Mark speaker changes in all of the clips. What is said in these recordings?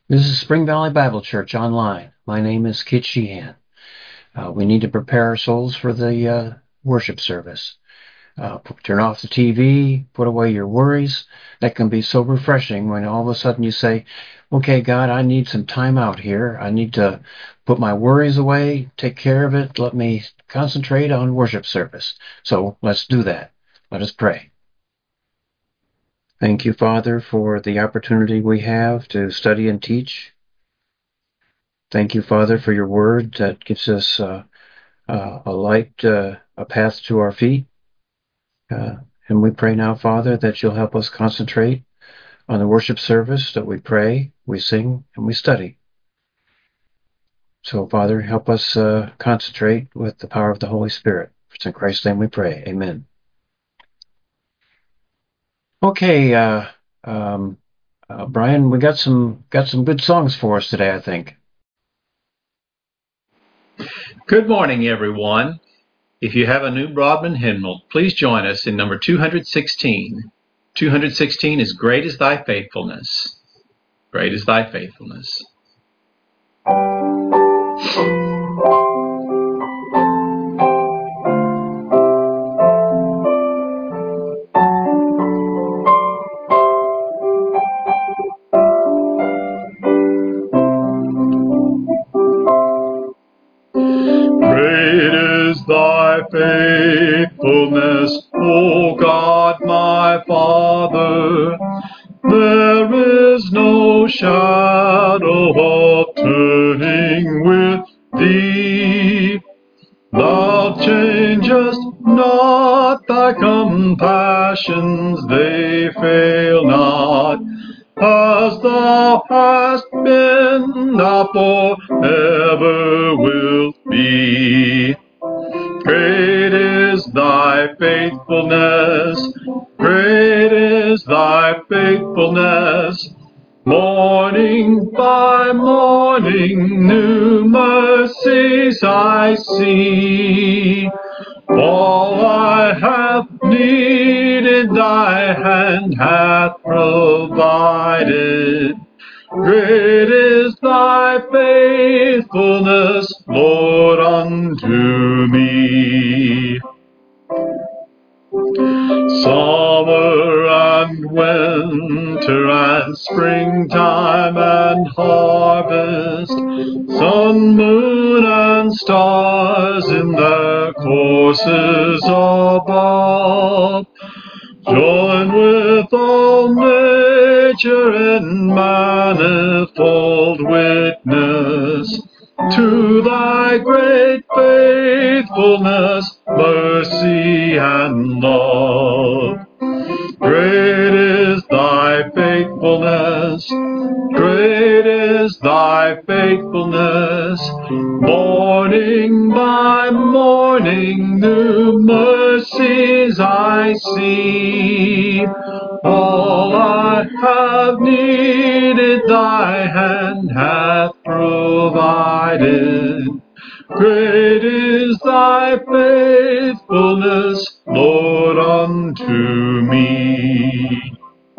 Speaker 1: This is Spring Valley Bible Church online. My name is Kit Sheehan. We need to prepare our souls for the worship service. Turn off the TV, put away your worries. That can be so refreshing when all of a sudden you say, okay, God, I need some time out here. I need to put my worries away, take care of it. Let me concentrate on worship service. So let's do that. Let us pray. Thank you, Father, for the opportunity we have to study and teach. Thank you, Father, for your word that gives us a light, a path to our feet. And we pray now, Father, that you'll help us concentrate on the worship service, that we pray, we sing, and we study. So, Father, help us concentrate with the power of the Holy Spirit. It's in Christ's name we pray. Amen. Okay, Brian, we got some good songs for us today, I think.
Speaker 2: Good morning, everyone. If you have a new Broadman hymnal, please join us in number 216. 216 is Great is Thy Faithfulness. Great is Thy Faithfulness. Great is Thy faithfulness, O God my Father. There is no shadow of turning with Thee. Thou changest not, Thy compassions, they fail not. As Thou hast been, Thou forever wilt be. Great is Thy faithfulness, great is Thy faithfulness. Morning by morning, new mercies I see. All I have needed, Thy hand hath provided. Great is Thy faithfulness, Lord, unto me. Summer and winter and springtime and harvest, sun, moon, and stars in their courses above, join with all nature in manifold witness to Thy great faithfulness, mercy, and love. Great is Thy faithfulness, great is Thy faithfulness. Morning by morning, new mercies I see. All I have needed, Thy hand hath provided. Great is Thy faithfulness, Lord, unto me.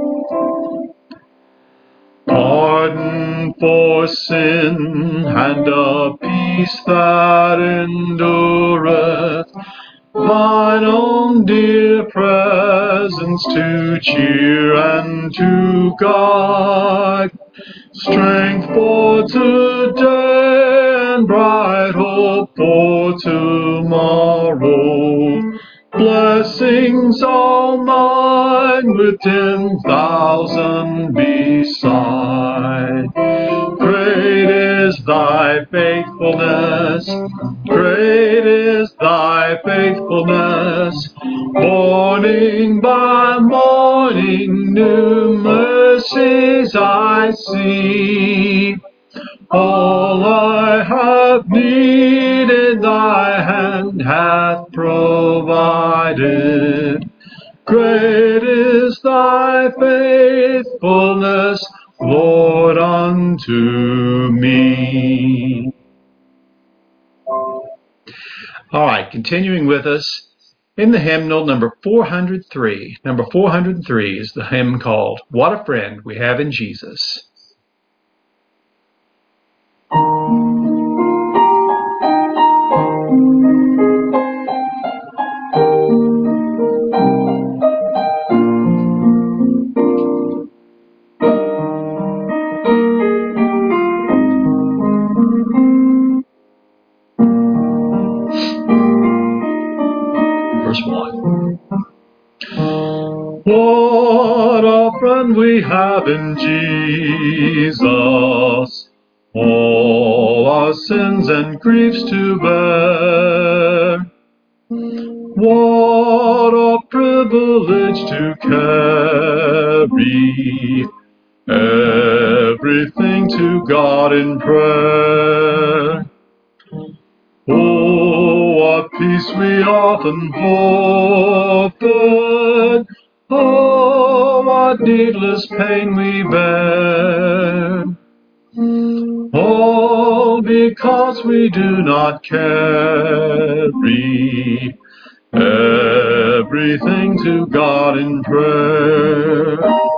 Speaker 2: Pardon for sin and a peace that endureth, Thine own dear presence to cheer and to guide, strength for today and bright hope for tomorrow. Blessings all mine with 10,000 beside. Great is Thy faithfulness, great is Thy faithfulness. Morning by morning, new mercies I see. All I have needed, Thy hand hath provided. Great is Thy faithfulness, Lord, unto me. All right, continuing with us in the hymnal number 403. Number 403 is the hymn called What a Friend We Have in Jesus. friend we have in Jesus, all our sins and griefs to bear. What a privilege to carry everything to God in prayer. Oh, what peace we often forfeit. Oh, what needless pain we bear. All because we do not carry everything to God in prayer.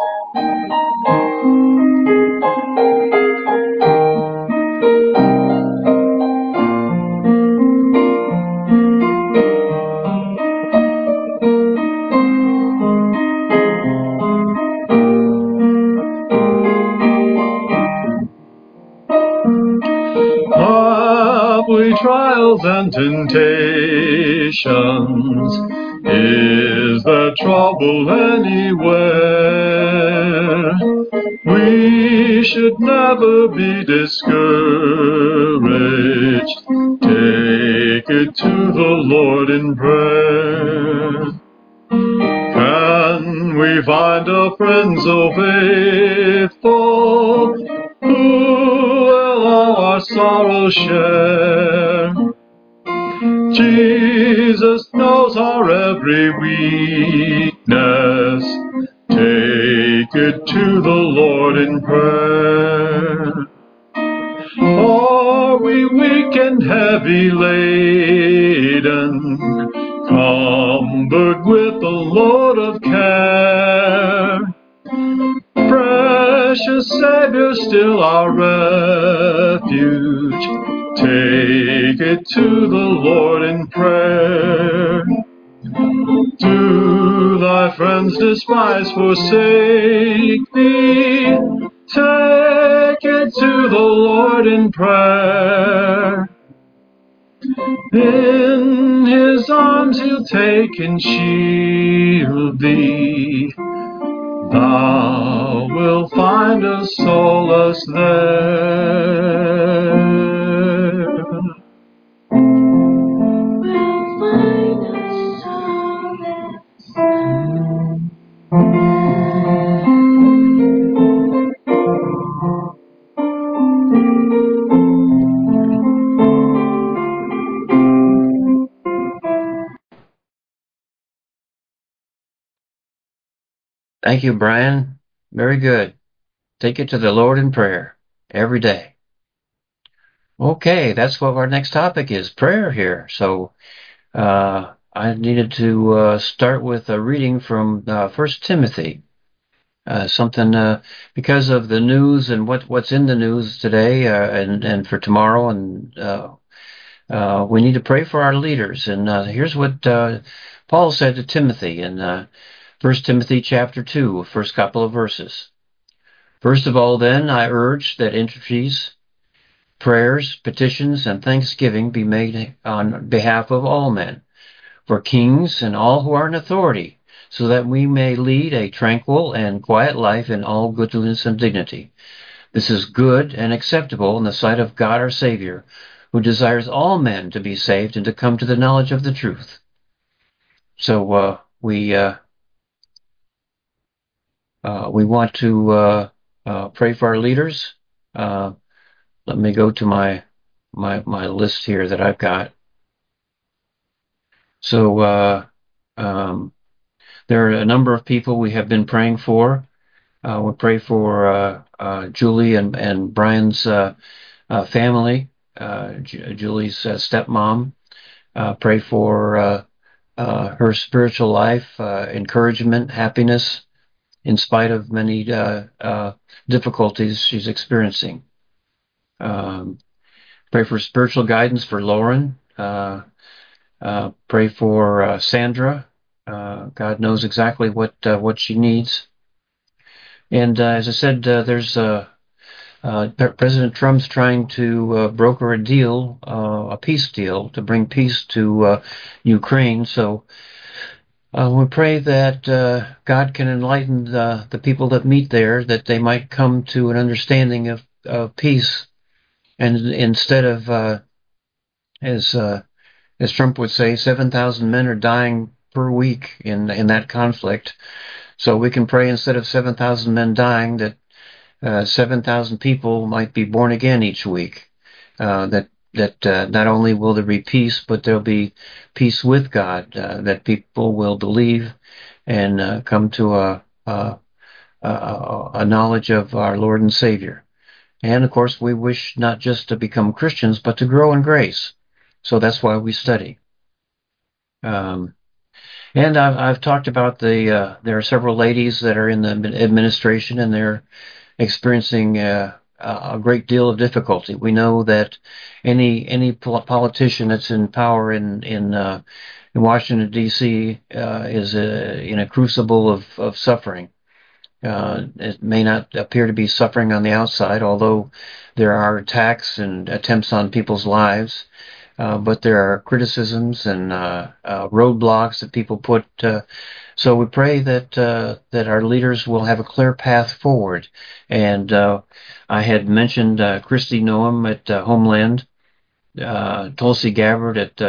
Speaker 2: Have we trials and temptations? Is there trouble anywhere? We should never be discouraged. Take it to the Lord in prayer. Can we find a friend so faithful who will all our sorrows share? Jesus knows our every weakness. Take it to the Lord in prayer. Are we weak and heavy laden, cumbered with a load of care? Precious Savior, still our refuge. Take it to the Lord in prayer. Do thy friends despise, forsake thee? Take it to the Lord in prayer. In his arms he'll take and shield thee. Thou wilt find a solace there. We'll find a solace.
Speaker 1: Thank you, Brian. Very good. Take it to the Lord in prayer every day. Okay, that's what our next topic is, prayer here. So I needed to start with a reading from 1 Timothy. Because of the news and what's in the news today and for tomorrow, and we need to pray for our leaders. And here's what Paul said to Timothy in 1 Timothy chapter 2, first couple of verses. First of all, then, I urge that entreaties, prayers, petitions, and thanksgiving be made on behalf of all men, for kings and all who are in authority, so that we may lead a tranquil and quiet life in all goodness and dignity. This is good and acceptable in the sight of God our Savior, who desires all men to be saved and to come to the knowledge of the truth. So we want to pray for our leaders. Let me go to my list here that I've got. So there are a number of people we have been praying for. We'll pray for Julie and Brian's family, Julie's stepmom. Pray for her spiritual life, encouragement, happiness, in spite of many difficulties she's experiencing. Pray for spiritual guidance for Lauren. Pray for Sandra. God knows exactly what she needs. And as I said, there's President Trump's trying to broker a deal, a peace deal, to bring peace to Ukraine. So We pray that God can enlighten the people that meet there, that they might come to an understanding of peace, and instead of as Trump would say, 7,000 men are dying per week in that conflict. So we can pray instead of 7,000 men dying that 7,000 people might be born again each week. That not only will there be peace, but there'll be peace with God. That people will believe and come to a knowledge of our Lord and Savior. And of course, we wish not just to become Christians, but to grow in grace. So that's why we study. And I've talked about there are several ladies that are in the administration, and they're experiencing a great deal of difficulty. We know that any politician that's in power in Washington D.C. Is in a crucible of suffering. It may not appear to be suffering on the outside, although there are attacks and attempts on people's lives. But there are criticisms and roadblocks that people put. So we pray that our leaders will have a clear path forward. And I had mentioned Kristi Noem at Homeland, Tulsi Gabbard at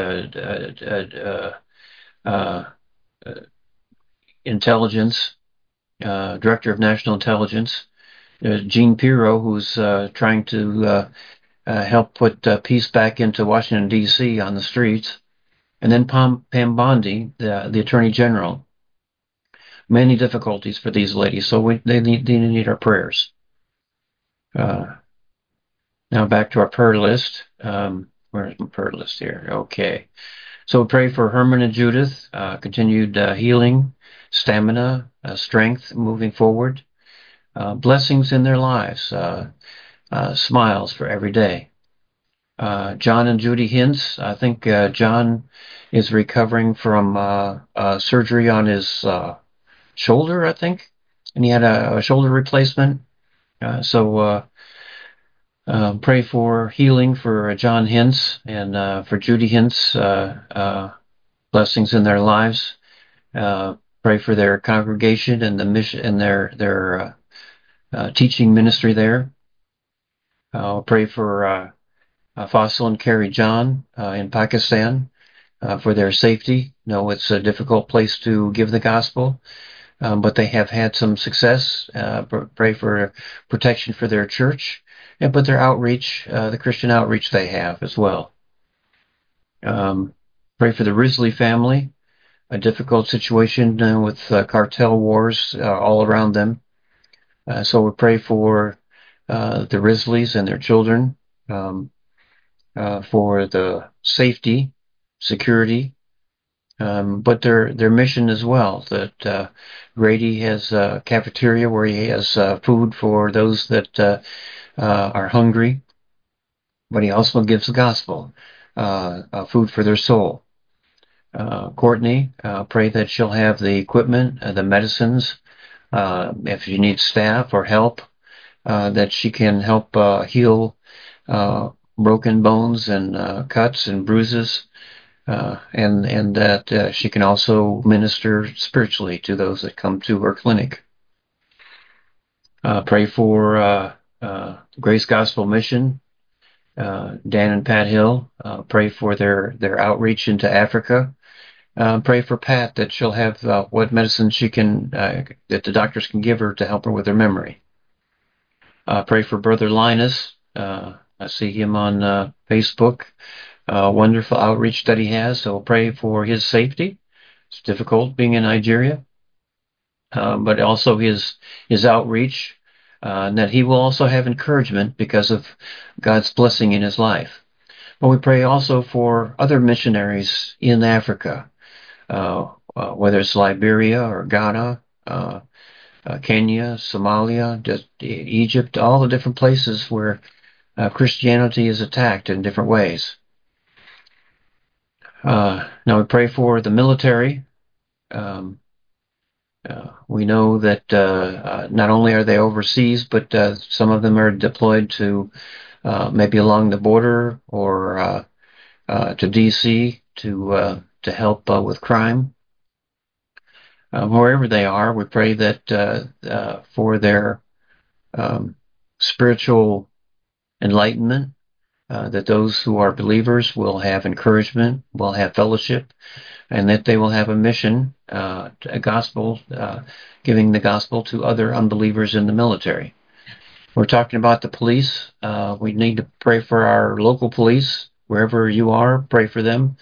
Speaker 1: Intelligence, Director of National Intelligence, Jean Pirro, who's trying to help put peace back into Washington, D.C. on the streets. And then Pam Bondi, the Attorney General. Many difficulties for these ladies, so they need our prayers. Now back to our prayer list. Where's my prayer list here? Okay. So we pray for Herman and Judith, continued healing, stamina, strength moving forward, blessings in their lives, smiles for every day. John and Judy Hintz, I think John is recovering from surgery on his shoulder, I think, and he had a shoulder replacement. So pray for healing for John Hintz and for Judy Hintz, blessings in their lives. Pray for their congregation and the mission and their teaching ministry there. Pray for Faisal and Carrie John in Pakistan for their safety. No, it's a difficult place to give the gospel, but they have had some success. Pray for protection for their church, but their outreach, the Christian outreach they have as well. Pray for the Risley family, a difficult situation with cartel wars all around them. So we pray for the Risleys and their children, for the safety, security, but their mission as well. That Grady has a cafeteria where he has food for those that are hungry, but he also gives the gospel, food for their soul. Courtney, pray that she'll have the equipment, the medicines, if she needs staff or help, that she can help heal broken bones and cuts and bruises, and that she can also minister spiritually to those that come to her clinic. Pray for Grace Gospel Mission, Dan and Pat Hill. Pray for their outreach into Africa. Pray for Pat that she'll have what medicine she can, that the doctors can give her to help her with her memory. Pray for Brother Linus. I see him on Facebook. Wonderful outreach that he has. So pray for his safety. It's difficult being in Nigeria, but also his outreach, and that he will also have encouragement because of God's blessing in his life. But we pray also for other missionaries in Africa, whether it's Liberia or Ghana, Kenya, Somalia, just Egypt, all the different places where Christianity is attacked in different ways. Now we pray for the military. We know that not only are they overseas, but some of them are deployed to maybe along the border or to D.C. to help with crime. wherever they are. We pray that for their spiritual enlightenment, that those who are believers will have encouragement, will have fellowship, and that they will have a mission, a gospel, giving the gospel to other unbelievers in the military. We're talking about the police. We need to pray for our local police, wherever you are, pray for them.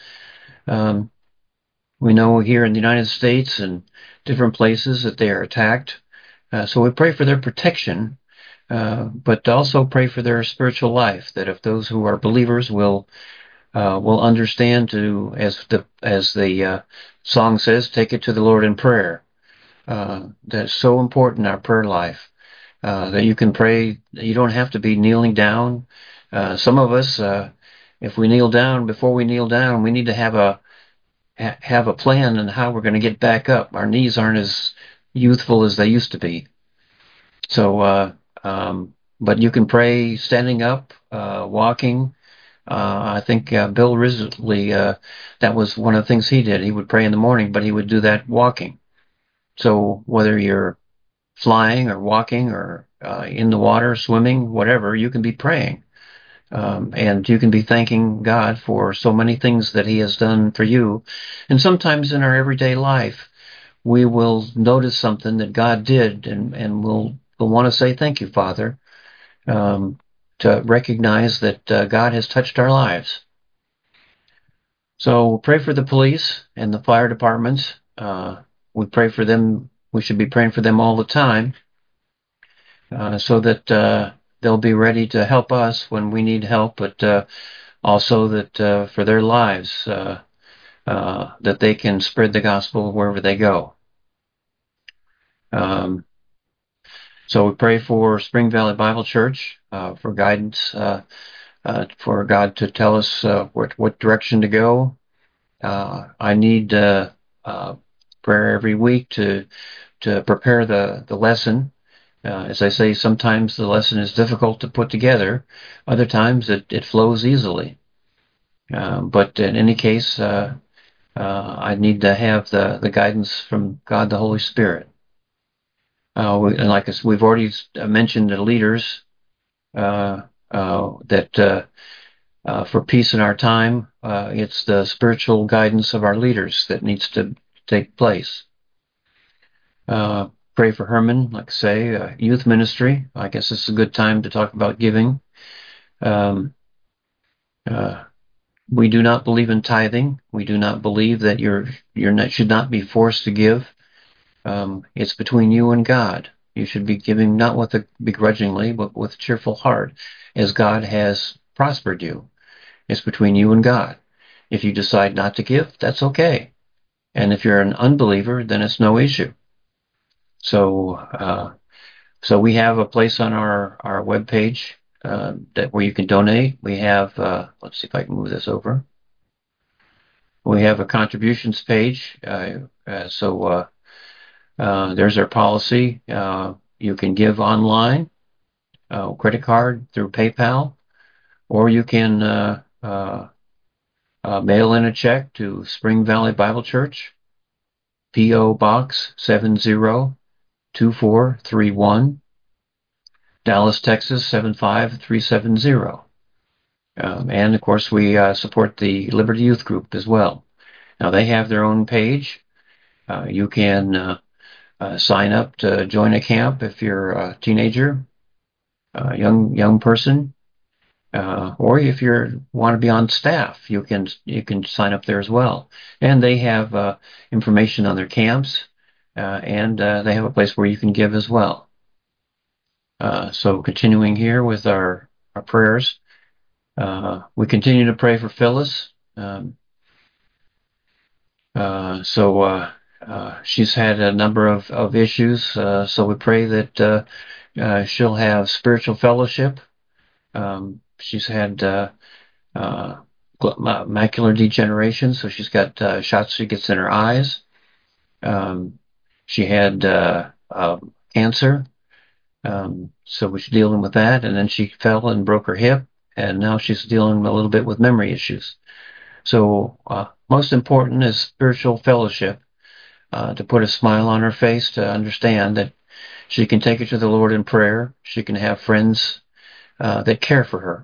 Speaker 1: We know here in the United States and different places that they are attacked. So we pray for their protection, but also pray for their spiritual life, that if those who are believers will understand to, as the song says, take it to the Lord in prayer. That's so important in our prayer life, that you can pray. You don't have to be kneeling down. Some of us, if we kneel down, before we kneel down, we need to have a plan on how we're going to get back up. Our knees aren't as youthful as they used to be. So, but you can pray standing up, walking. I think Bill Risley, that was one of the things he did. He would pray in the morning, but he would do that walking. So whether you're flying or walking or in the water, swimming, whatever, you can be praying. And you can be thanking God for so many things that He has done for you. And sometimes in our everyday life, we will notice something that God did, and we'll want to say, thank you, Father, to recognize that God has touched our lives. So pray for the police and the fire departments. We pray for them. We should be praying for them all the time, so that they'll be ready to help us when we need help, but also that for their lives, that they can spread the gospel wherever they go. So we pray for Spring Valley Bible Church, for guidance, for God to tell us what direction to go. I need prayer every week to prepare the lesson. As I say, sometimes the lesson is difficult to put together. Other times it flows easily. But in any case, I need to have the guidance from God the Holy Spirit. And like we've already mentioned, the leaders, that for peace in our time, it's the spiritual guidance of our leaders that needs to take place. Pray for Herman, like I say, youth ministry. I guess this is a good time to talk about giving. We do not believe in tithing. We do not believe that should not be forced to give. It's between you and God. You should be giving not with begrudgingly, but with a cheerful heart, as God has prospered you. It's between you and God. If you decide not to give, that's okay. And if you're an unbeliever, then it's no issue. So we have a place on our webpage where you can donate. We have, let's see if I can move this over. We have a contributions page. So there's our policy. You can give online, credit card through PayPal, or you can mail in a check to Spring Valley Bible Church, P.O. Box 702431, Dallas, Texas 75370. And of course, we support the Liberty Youth Group as well. Now they have their own page. You can sign up to join a camp if you're a teenager, young person, or if you want to be on staff, you can sign up there as well. And they have information on their camps, and they have a place where you can give as well. So continuing here with our prayers, we continue to pray for Phyllis. She's had a number of issues, so we pray that she'll have spiritual fellowship. She's had macular degeneration, so she's got shots she gets in her eyes. She had cancer, so she's dealing with that, and then she fell and broke her hip, and now she's dealing a little bit with memory issues. So most important is spiritual fellowship. to put a smile on her face, to understand that she can take it to the Lord in prayer. She can have friends that care for her.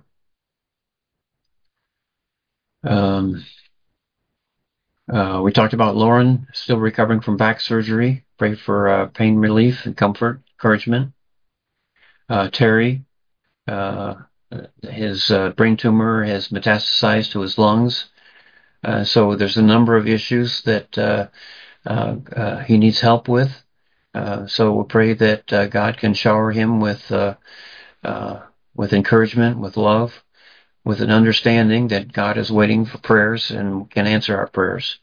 Speaker 1: We talked about Lauren, still recovering from back surgery. Pray for pain relief and comfort, encouragement. Terry, his brain tumor has metastasized to his lungs. So there's a number of issues that he needs help with. So we'll pray that God can shower him with encouragement, with love, with an understanding that God is waiting for prayers and can answer our prayers.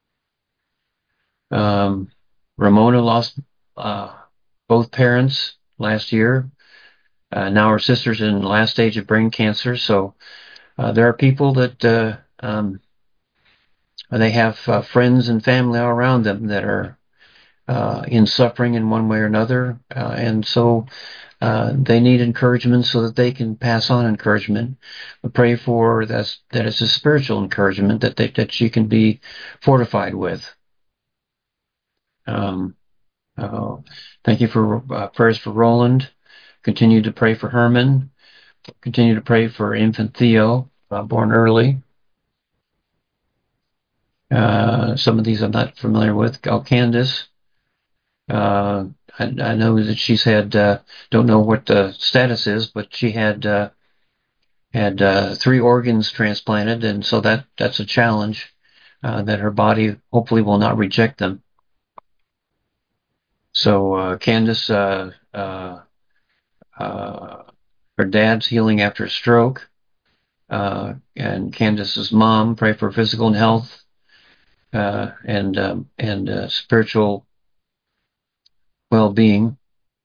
Speaker 1: Ramona lost both parents last year. Now her sister's in the last stage of brain cancer. So there are people that they have friends and family all around them that are in suffering in one way or another. And so they need encouragement so that they can pass on encouragement. We pray for that it's a spiritual encouragement that she can be fortified with. Thank you for prayers for Roland. Continue to pray for Herman. Continue to pray for infant Theo, born early. Some of these I'm not familiar with. Candace. I know that she's had, don't know what the status is, but she had 3 organs transplanted, and so that's a challenge that her body hopefully will not reject them. So Candace, her dad's healing after a stroke, and Candace's mom, pray for physical and health and spiritual well-being.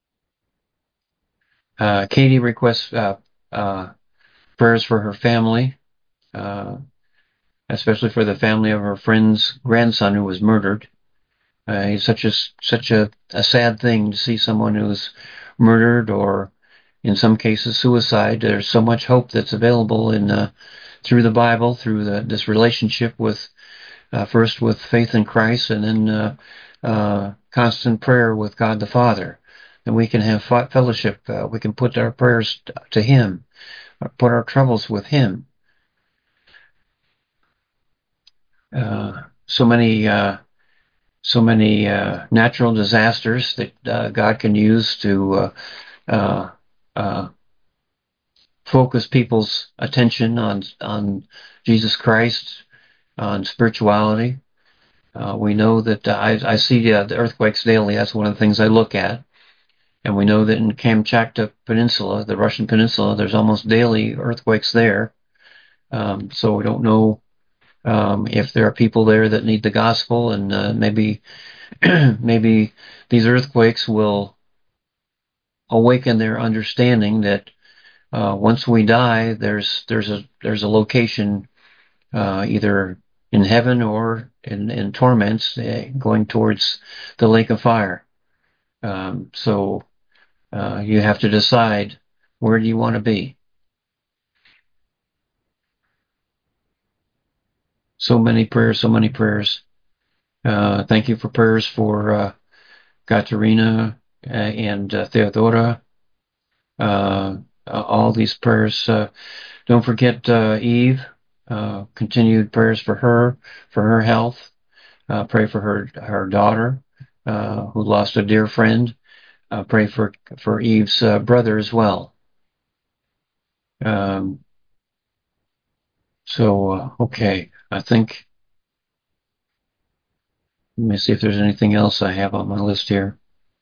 Speaker 1: Katie requests prayers for her family, especially for the family of her friend's grandson who was murdered. It's such a sad thing to see someone who's murdered, or in some cases suicide. There's so much hope that's available in through the Bible, through this relationship with first with faith in Christ, and then constant prayer with God the Father. And we can have fellowship. We can put our prayers to Him, put our troubles with Him. So many natural disasters that God can use to focus people's attention on Jesus Christ, on spirituality. We know that I see the earthquakes daily. That's one of the things I look at. And we know that in Kamchatka Peninsula, the Russian Peninsula, there's almost daily earthquakes there. So we don't know if there are people there that need the gospel, and maybe maybe these earthquakes will awaken their understanding that once we die, there's a location either in heaven or in torments, going towards the lake of fire. So you have to decide, where do you want to be? So many prayers, so many prayers. Thank you for prayers for Katerina and Theodora. All these prayers. Don't forget Eve. Continued prayers for her health. Pray for her daughter who lost a dear friend. Pray for Eve's brother as well. Okay, I think, let me see if there's anything else I have on my list here.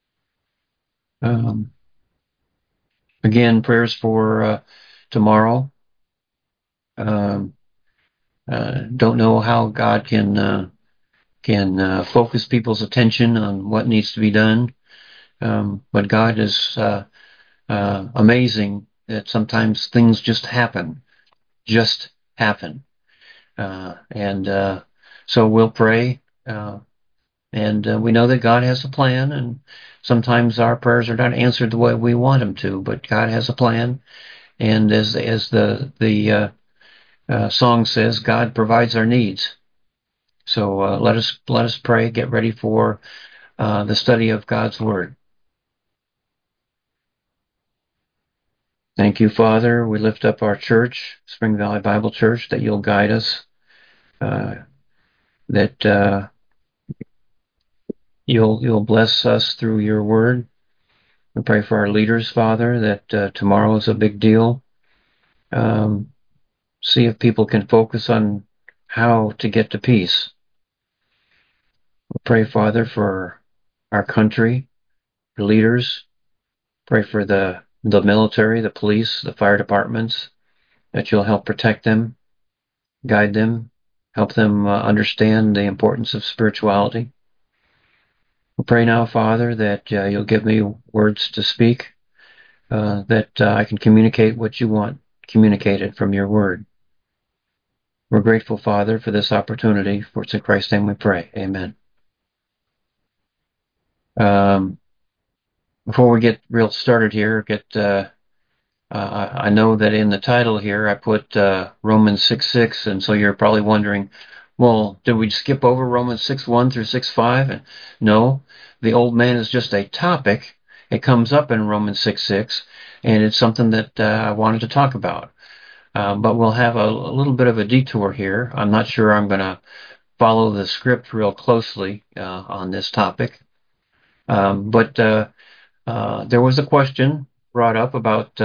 Speaker 1: Again, prayers for tomorrow. Don't know how God can focus people's attention on what needs to be done, but God is amazing that sometimes things just happen. And so we'll pray, and we know that God has a plan, and sometimes our prayers are not answered the way we want them to, but God has a plan, and as the song says, God provides our needs. So let us pray, get ready for the study of God's Word. Thank you, Father. We lift up our church, Spring Valley Bible Church, that you'll guide us, that you'll bless us through your Word. We pray for our leaders, Father, that tomorrow is a big deal. See if people can focus on how to get to peace. We pray, Father, for our country, the leaders. Pray for the military, the police, the fire departments, that you'll help protect them, guide them, help them understand the importance of spirituality. We pray now, Father, that you'll give me words to speak, that I can communicate what you want communicated from your word. We're grateful, Father, for this opportunity. For it's in Christ's name we pray. Amen. Before we get real started here, I know that in the title here I put Romans 6:6, and so you're probably wondering, well, did we skip over Romans 6:1 through 6:5? No, the old man is just a topic. It comes up in Romans 6:6, and it's something that I wanted to talk about. But we'll have a little bit of a detour here. I'm not sure I'm going to follow the script real closely on this topic. But there was a question brought up about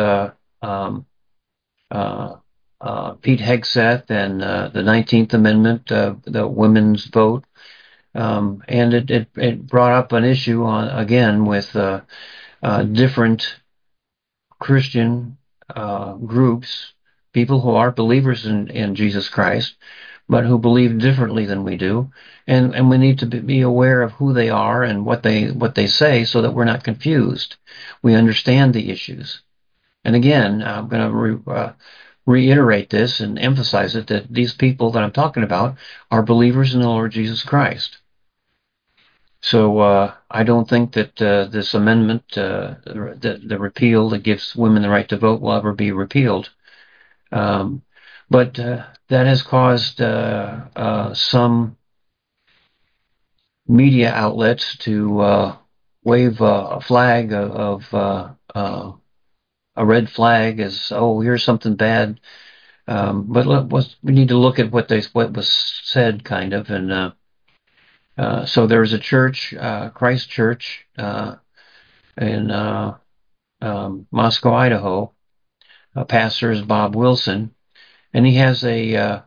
Speaker 1: Pete Hegseth and the 19th Amendment, the women's vote. And it brought up an issue again with different Christian groups, people who are believers in Jesus Christ, but who believe differently than we do, and we need to be aware of who they are and what they say, so that we're not confused. We understand the issues. And again, I'm going to reiterate this and emphasize it, that these people that I'm talking about are believers in the Lord Jesus Christ. So I don't think that this amendment, the repeal that gives women the right to vote, will ever be repealed. But that has caused some media outlets to wave a flag of a red flag as, oh, here's something bad. But we need to look at what was said, kind of. And so there's a church, Christ Church, in Moscow, Idaho. Pastor is Bob Wilson, and he has a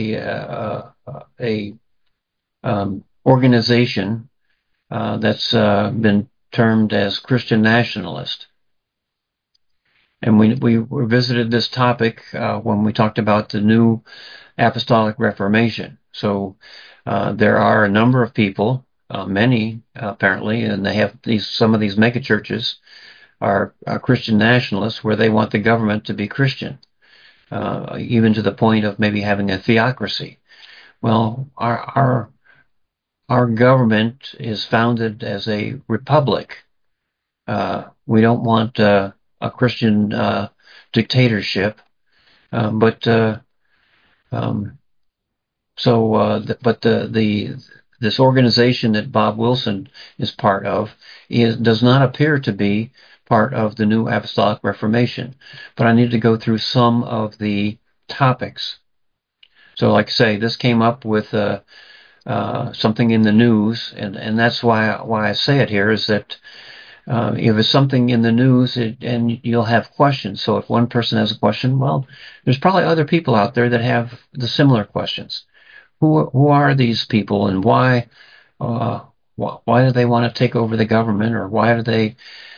Speaker 1: organization that's been termed as Christian Nationalist. And we visited this topic when we talked about the new Apostolic Reformation. So there are a number of people, many apparently, and they have some of these megachurches are Christian nationalists, where they want the government to be Christian, even to the point of maybe having a theocracy. Well, our government is founded as a republic. We don't want a Christian dictatorship, but this organization that Bob Wilson is part of does not appear to be part of the New Apostolic Reformation. But I need to go through some of the topics. So, like I say, this came up with something in the news, and that's why I say it here, is that if it's something in the news, and you'll have questions. So if one person has a question, well, there's probably other people out there that have the similar questions. Who are these people, and why do they want to take over the government, or why do they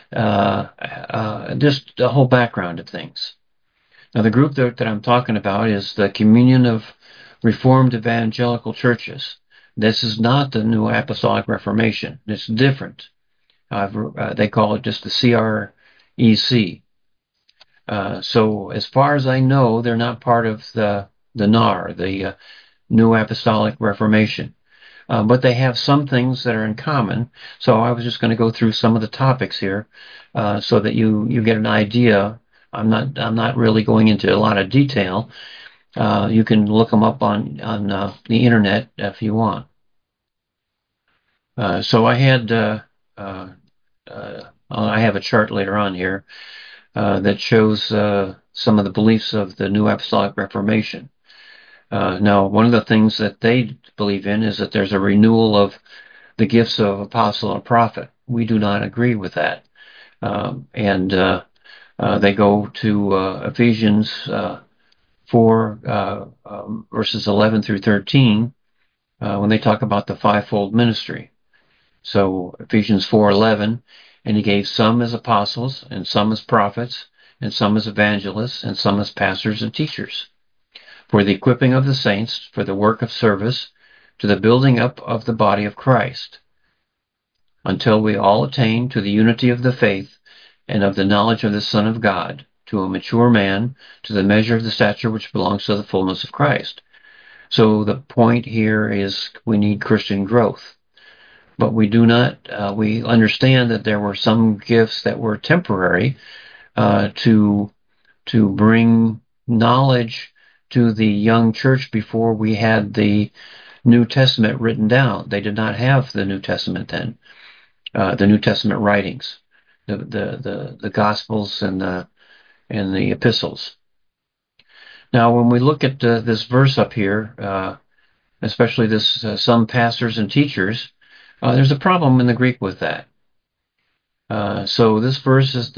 Speaker 1: just the whole background of things. Now, the group that I'm talking about is the Communion of Reformed Evangelical Churches. This is not the New Apostolic Reformation. It's different. They call it just the CREC. So as far as I know, they're not part of the NAR, the New Apostolic Reformation. But they have some things that are in common. So I was just going to go through some of the topics here, so that you get an idea. I'm not really going into a lot of detail, You can look them up on the internet if you want. So I had I have a chart later on here that shows some of the beliefs of the New Apostolic Reformation. Now, one of the things that they believe in is that there's a renewal of the gifts of apostle and prophet. We do not agree with that. And they go to Ephesians 4, verses 11 through 13, when they talk about the fivefold ministry. So Ephesians 4:11, and he gave some as apostles, and some as prophets, and some as evangelists, and some as pastors and teachers, for the equipping of the saints, for the work of service, to the building up of the body of Christ, until we all attain to the unity of the faith and of the knowledge of the Son of God, to a mature man, to the measure of the stature which belongs to the fullness of Christ. So the point here is we need Christian growth. But we do not, we understand that there were some gifts that were temporary to bring knowledge to the young church before we had the New Testament written down. They did not have the New Testament then, the New Testament writings, the Gospels and the epistles. Now, when we look at this verse up here, especially this some pastors and teachers, there's a problem in the Greek with that. So this verse is,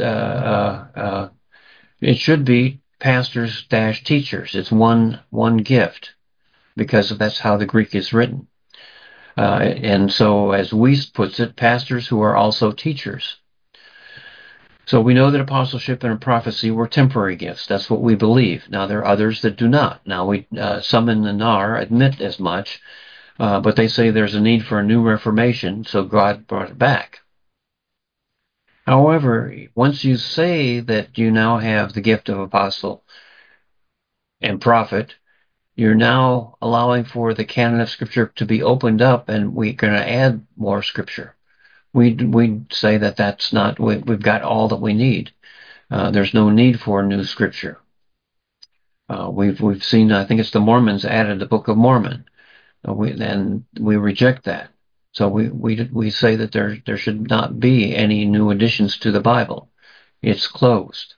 Speaker 1: it should be pastors-teachers. It's one gift, because that's how the Greek is written. And so, as Wuest puts it, pastors who are also teachers. So we know that apostleship and prophecy were temporary gifts. That's what we believe. Now, there are others that do not. Now, some in the NAR admit as much, but they say there's a need for a new reformation, so God brought it back. However, once you say that you now have the gift of apostle and prophet, you're now allowing for the canon of Scripture to be opened up, and we're going to add more Scripture. We say that that's not, we've got all that we need. There's no need for new Scripture. We've seen, I think it's the Mormons added the Book of Mormon, and we reject that. So we say that there should not be any new additions to the Bible. It's closed.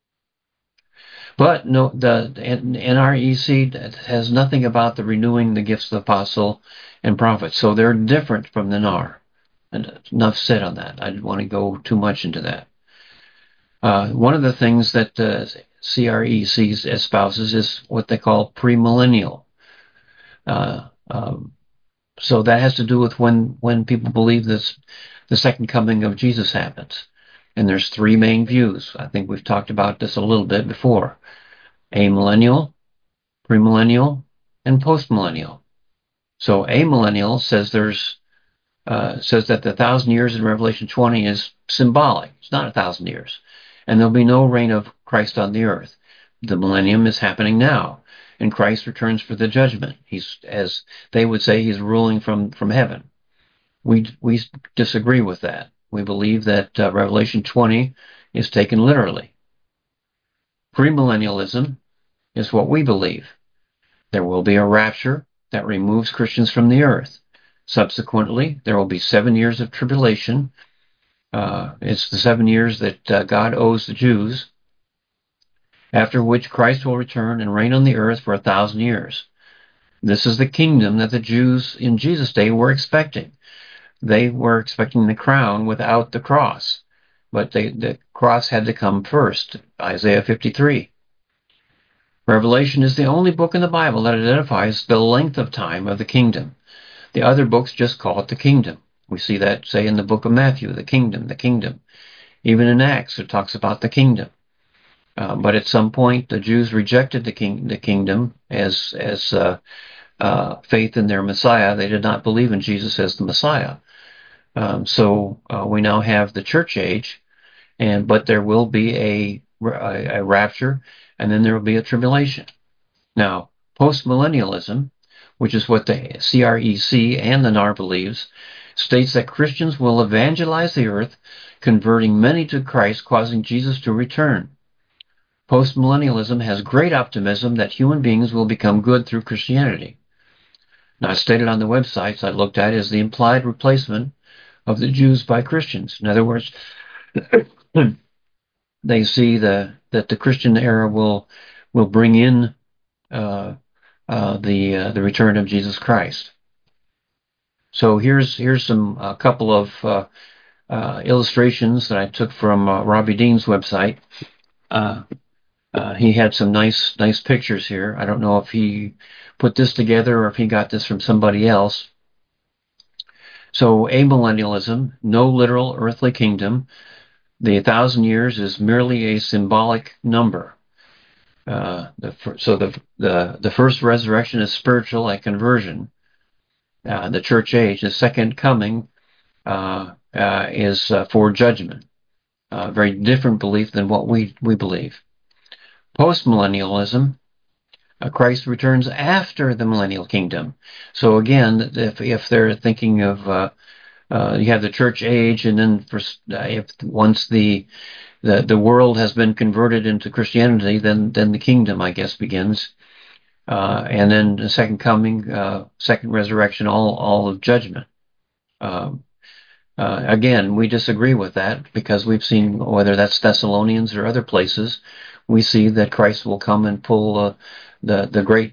Speaker 1: But no, the NREC has nothing about the renewing the gifts of the apostle and prophet. So they're different from the NAR. And enough said on that. I didn't want to go too much into that. One of the things that CREC espouses is what they call premillennial. So that has to do with when people believe this, the second coming of Jesus happens. And there's three main views. I think we've talked about this a little bit before. Amillennial, premillennial, and postmillennial. So amillennial says says that the 1,000 years in Revelation 20 is symbolic. It's not 1,000 years. And there'll be no reign of Christ on the earth. The millennium is happening now, and Christ returns for the judgment. He's, as they would say, he's ruling from heaven. We disagree with that. We believe that Revelation 20 is taken literally. Premillennialism is what we believe. There will be a rapture that removes Christians from the earth. Subsequently, there will be 7 years of tribulation. It's the 7 years that God owes the Jews, after which Christ will return and reign on the earth for 1,000 years. This is the kingdom that the Jews in Jesus' day were expecting. They were expecting the crown without the cross, but the cross had to come first. Isaiah 53. Revelation is the only book in the Bible that identifies the length of time of the kingdom. The other books just call it the kingdom. We see that, say, in the book of Matthew, the kingdom, the kingdom. Even in Acts, it talks about the kingdom. But at some point, the Jews rejected the kingdom as faith in their Messiah. They did not believe in Jesus as the Messiah. So we now have the church age, but there will be a rapture, and then there will be a tribulation. Now, postmillennialism, which is what the CREC and the NAR believes, states that Christians will evangelize the earth, converting many to Christ, causing Jesus to return. Postmillennialism has great optimism that human beings will become good through Christianity. Now, stated on the websites I looked at is the implied replacement of the Jews by Christians. In other words, they see that the Christian era will bring in the return of Jesus Christ. So here's a couple of illustrations that I took from Robbie Dean's website. He had some nice pictures here. I don't know if he put this together or if he got this from somebody else. So amillennialism, no literal earthly kingdom. The 1,000 years is merely a symbolic number. The first resurrection is spiritual, like conversion. The church age, the second coming, is for judgment. Very different belief than what we believe. Postmillennialism, Christ returns after the millennial kingdom. So again, if they're thinking of you have the church age, and then once the world has been converted into Christianity, then the kingdom, I guess, begins, and then the second coming, second resurrection, all of judgment. Again, we disagree with that because we've seen, whether that's Thessalonians or other places, we see that Christ will come and pull the great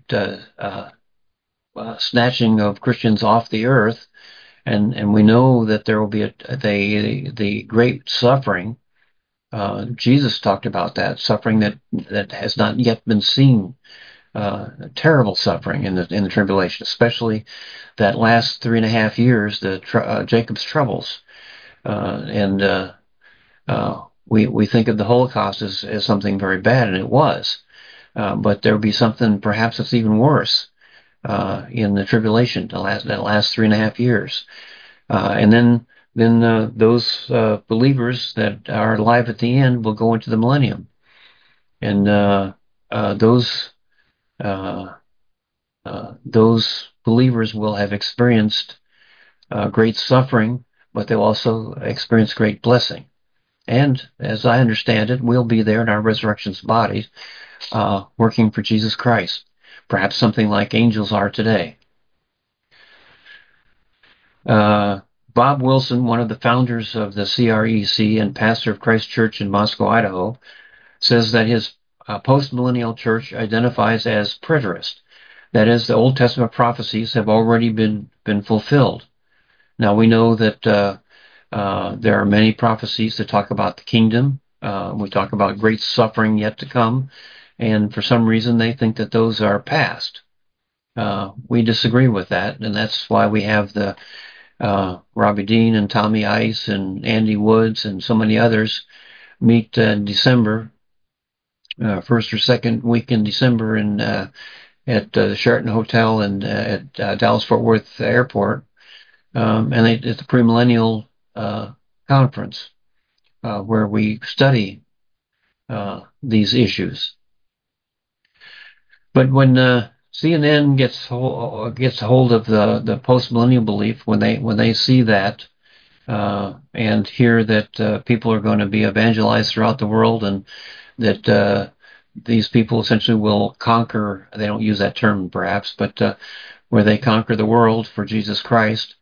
Speaker 1: snatching of Christians off the earth, and we know that there will be the great suffering. Jesus talked about that suffering that has not yet been seen. Terrible suffering in the tribulation, especially that last 3.5 years, Jacob's troubles, and we think of the Holocaust as something very bad, and it was, but there will be something perhaps that's even worse in the tribulation, that last 3.5 years, and then those believers that are alive at the end will go into the millennium, and those believers will have experienced great suffering, but they'll also experience great blessing. And as I understand it, we'll be there in our resurrection's bodies, working for Jesus Christ, perhaps something like angels are today. Bob Wilson, one of the founders of the CREC and pastor of Christ Church in Moscow, Idaho, says that his postmillennial church identifies as preterist. That is, the Old Testament prophecies have already been fulfilled. Now we know that there are many prophecies that talk about the kingdom. We talk about great suffering yet to come, and for some reason they think that those are past. We disagree with that, and that's why we have the Robbie Dean and Tommy Ice and Andy Woods and so many others meet in December, first or second week in December, at the Sheraton Hotel and at Dallas-Fort Worth Airport, and it's a premillennial conference where we study these issues. But when CNN gets hold of the postmillennial belief, when they see that and hear that people are going to be evangelized throughout the world, and that these people essentially will conquer, they don't use that term perhaps, but where they conquer the world for Jesus Christ,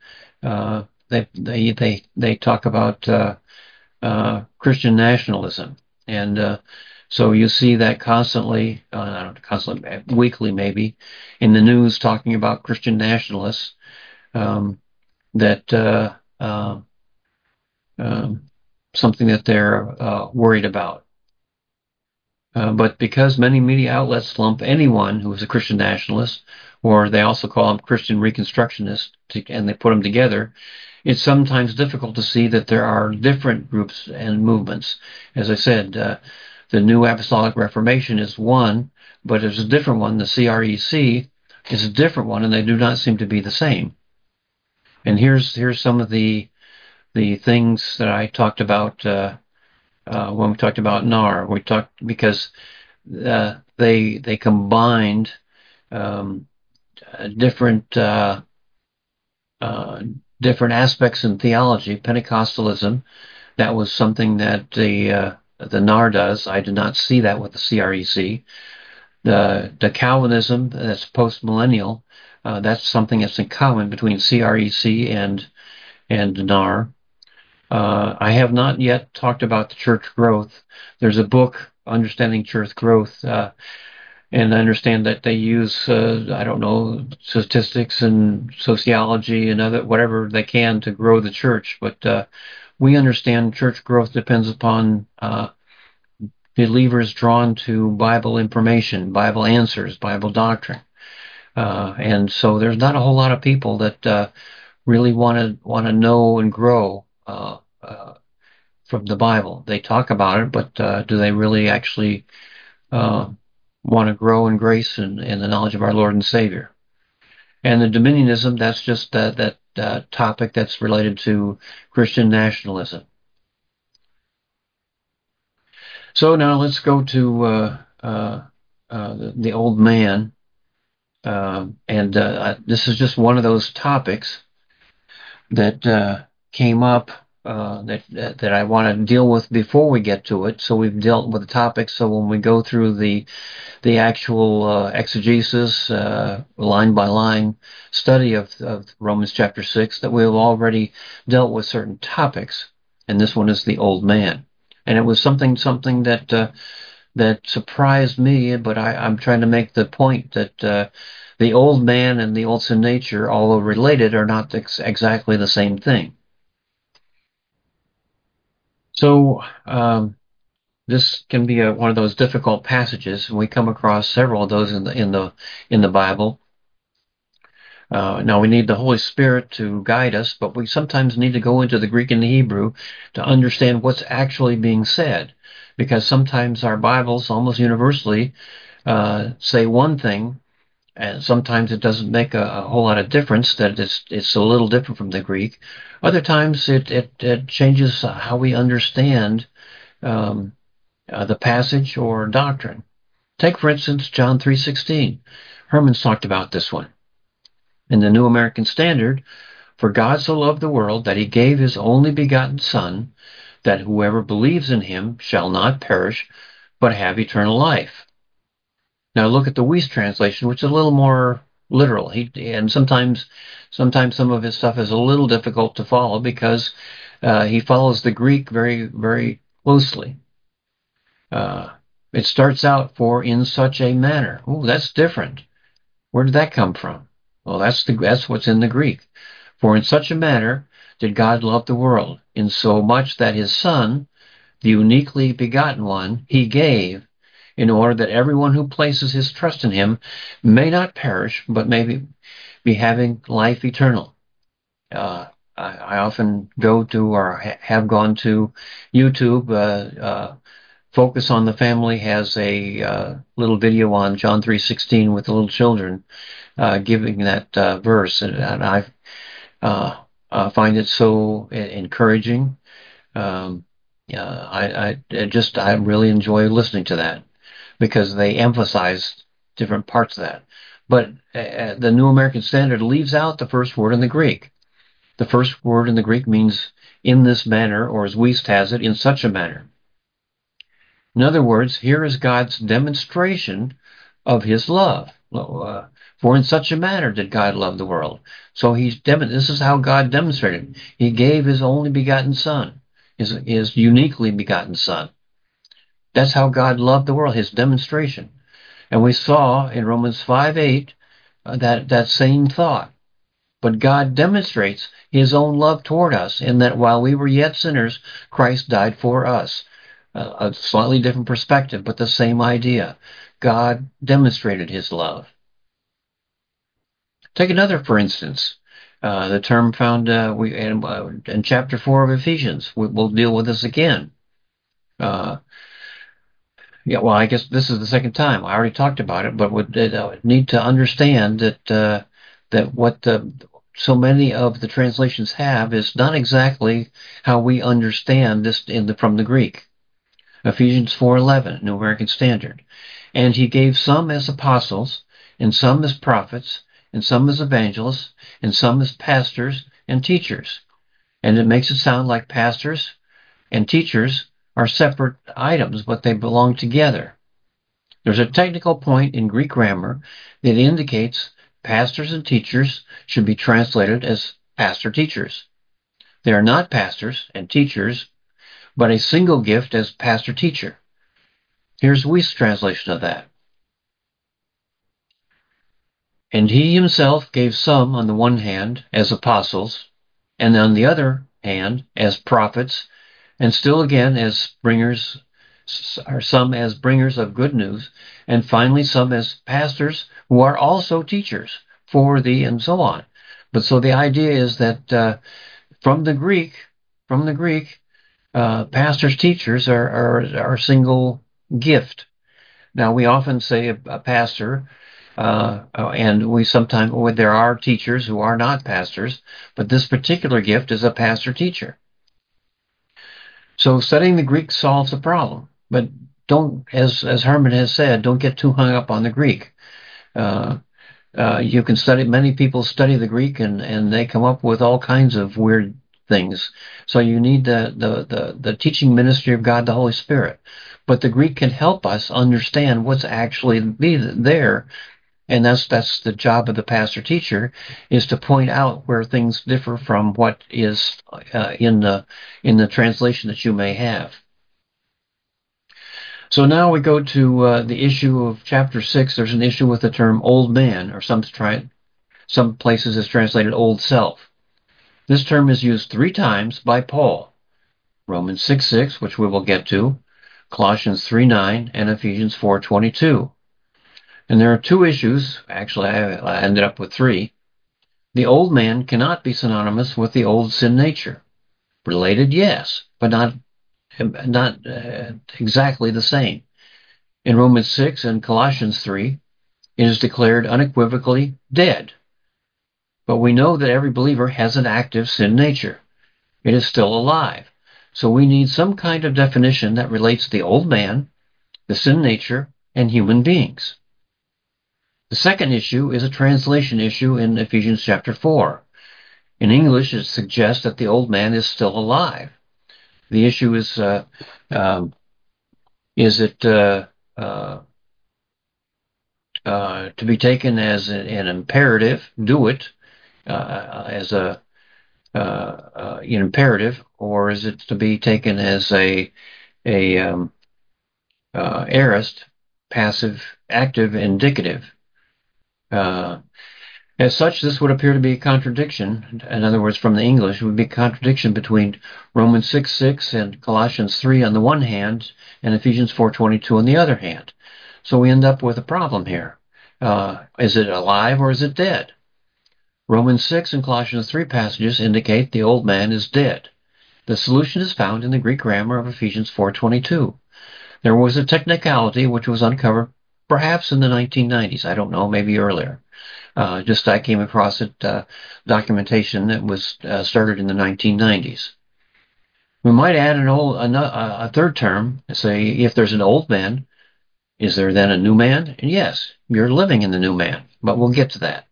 Speaker 1: they talk about Christian nationalism, and so you see that constantly, weekly maybe, in the news, talking about Christian nationalists, that something that they're worried about. But because many media outlets lump anyone who is a Christian nationalist, or they also call them Christian Reconstructionists, and they put them together, it's sometimes difficult to see that there are different groups and movements. As I said, the New Apostolic Reformation is one, but there's a different one. The CREC is a different one, and they do not seem to be the same. And here's some of the things that I talked about when we talked about NAR. We talked because they combined different aspects in theology. Pentecostalism, that was something that the the NAR does. I do not see that with the CREC. The Calvinism that's post-millennial, that's something that's in common between CREC and NAR. I have not yet talked about the church growth. There's a book, Understanding Church Growth, and I understand that they use, I don't know, statistics and sociology and other whatever they can to grow the church. But we understand church growth depends upon believers drawn to Bible information, Bible answers, Bible doctrine. And so there's not a whole lot of people that really want to know and grow from the Bible. They talk about it, but do they really actually want to grow in grace and the knowledge of our Lord and Savior? And the dominionism, that's just that topic that's related to Christian nationalism. So now let's go to the old man. And this is just one of those topics that came up that I want to deal with before we get to it. So we've dealt with the topic. So when we go through the actual exegesis, line by line study of Romans chapter 6, that we've already dealt with certain topics. And this one is the old man. And it was something that surprised me, but I'm trying to make the point that the old man and the old sin nature, although related, are not exactly the same thing. So this can be one of those difficult passages, and we come across several of those in the Bible. Now we need the Holy Spirit to guide us, but we sometimes need to go into the Greek and the Hebrew to understand what's actually being said, because sometimes our Bibles, almost universally, say one thing, and sometimes it doesn't make a whole lot of difference, that it's a little different from the Greek. Other times it changes how we understand the passage or doctrine. Take, for instance, John 3:16. Herman's talked about this one. In the New American Standard, for God so loved the world that he gave his only begotten Son, that whoever believes in him shall not perish, but have eternal life. Now look at the Weiss translation, which is a little more literal. And sometimes some of his stuff is a little difficult to follow because he follows the Greek very, very closely. It starts out, for in such a manner. Ooh, that's different. Where did that come from? Well, that's what's in the Greek. For in such a manner did God love the world, in so much that his Son, the uniquely begotten one, he gave, in order that everyone who places his trust in him may not perish, but may be having life eternal. I often go to, or have gone to, YouTube. Focus on the Family has a little video on John 3:16 with the little children, giving that verse, and I find it so encouraging. I really enjoy listening to that, because they emphasize different parts of that. But the New American Standard leaves out the first word in the Greek. The first word in the Greek means in this manner, or as Wuest has it, in such a manner. In other words, here is God's demonstration of his love. For in such a manner did God love the world. So this is how God demonstrated. He gave his only begotten Son, his uniquely begotten Son. That's how God loved the world, his demonstration. And we saw in Romans 5:8 that same thought. But God demonstrates his own love toward us, in that while we were yet sinners, Christ died for us. A slightly different perspective, but the same idea. God demonstrated his love. Take another, for instance, the term found in chapter 4 of Ephesians. We'll deal with this again. I guess this is the second time. I already talked about it, but we need to understand that what so many of the translations have is not exactly how we understand this from the Greek. Ephesians 4:11, New American Standard. And he gave some as apostles, and some as prophets, and some as evangelists, and some as pastors and teachers. And it makes it sound like pastors and teachers are separate items, but they belong together. There's a technical point in Greek grammar that indicates pastors and teachers should be translated as pastor-teachers. They are not pastors and teachers, but a single gift as pastor-teacher. Here's Wuest's translation of that. And he himself gave some on the one hand as apostles, and on the other hand as prophets, and still again as bringers, or some as bringers of good news, and finally some as pastors who are also teachers for thee, and so on. But so the idea is that from the Greek, pastors, teachers are a single gift. Now we often say a pastor. And we sometimes, there are teachers who are not pastors, but this particular gift is a pastor-teacher. So studying the Greek solves the problem, but don't, as Herman has said, don't get too hung up on the Greek. You can study, many people study the Greek and they come up with all kinds of weird things. So you need the teaching ministry of God, the Holy Spirit. But the Greek can help us understand what's actually there. And that's the job of the pastor teacher, is to point out where things differ from what is in the translation that you may have. So now we go to the issue of chapter 6. There's an issue with the term old man, or some places it's translated old self. This term is used 3 times by Paul. Romans 6:6, which we will get to, Colossians 3:9, and Ephesians 4:22. And there are 2 issues. Actually, I ended up with 3. The old man cannot be synonymous with the old sin nature. Related, yes, but not exactly the same. In Romans 6 and Colossians 3, it is declared unequivocally dead. But we know that every believer has an active sin nature. It is still alive. So we need some kind of definition that relates the old man, the sin nature, and human beings. The second issue is a translation issue in Ephesians chapter 4. In English, it suggests that the old man is still alive. The issue is it to be taken as an imperative, do it, as an imperative, or is it to be taken as a aorist, passive, active, indicative? As such, this would appear to be a contradiction. In other words, from the English, it would be a contradiction between Romans 6:6 and Colossians 3 on the one hand, and Ephesians 4:22 on the other hand. So we end up with a problem here. Is it alive or is it dead? Romans 6 and Colossians 3 passages indicate the old man is dead. The solution is found in the Greek grammar of Ephesians 4:22. There was a technicality which was uncovered perhaps in the 1990s. I don't know, maybe earlier. I came across it, documentation that was started in the 1990s. We might add a third term, say if there's an old man, is there then a new man? And yes, you're living in the new man, but we'll get to that.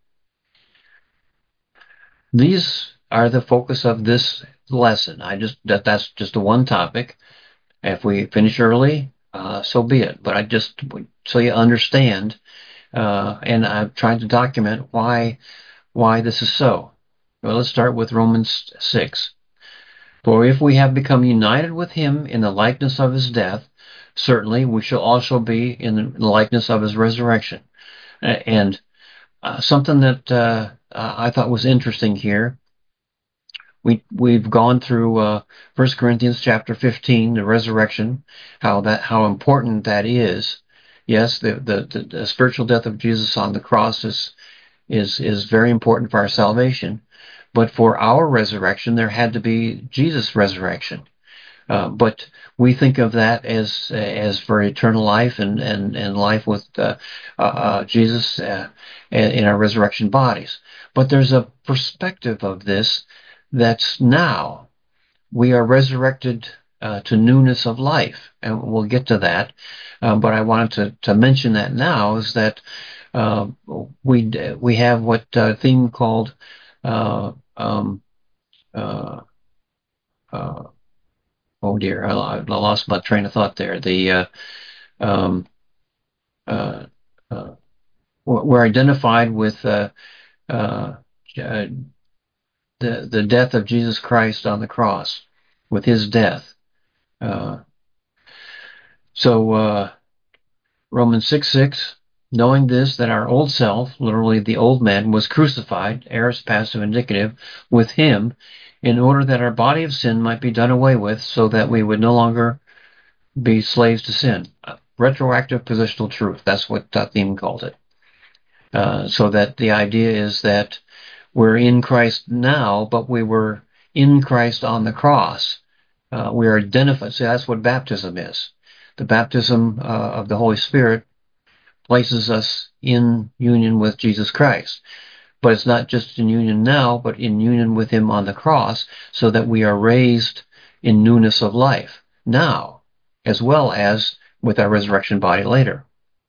Speaker 1: These are the focus of this lesson. That's just a one topic. If we finish early, so be it. But so you understand, and I've tried to document why this is so. Well, let's start with Romans 6. For if we have become united with him in the likeness of his death, certainly we shall also be in the likeness of his resurrection. And something that I thought was interesting here, we've gone through 1 Corinthians chapter 15, the resurrection, how important that is. Yes, the spiritual death of Jesus on the cross is very important for our salvation. But for our resurrection, there had to be Jesus' resurrection. But we think of that as for eternal life and life with Jesus in our resurrection bodies. But there's a perspective of this that's now. We are resurrected to newness of life, and we'll get to that. But I wanted to mention that now is that we have what theme called oh dear, I lost my train of thought there. Um, uh, uh, we're identified with uh, the death of Jesus Christ on the cross, with his death. Uh, so Romans 6:6, knowing this, that our old self, literally the old man, was crucified, aorist passive indicative, with him, in order that our body of sin might be done away with, so that we would no longer be slaves to sin. Retroactive positional truth. That's what Thiem called it. So that the idea is that we're in Christ now, but we were in Christ on the cross. We are identified. So that's what baptism is. The baptism of the Holy Spirit places us in union with Jesus Christ. But it's not just in union now, but in union with him on the cross, so that we are raised in newness of life now, as well as with our resurrection body later.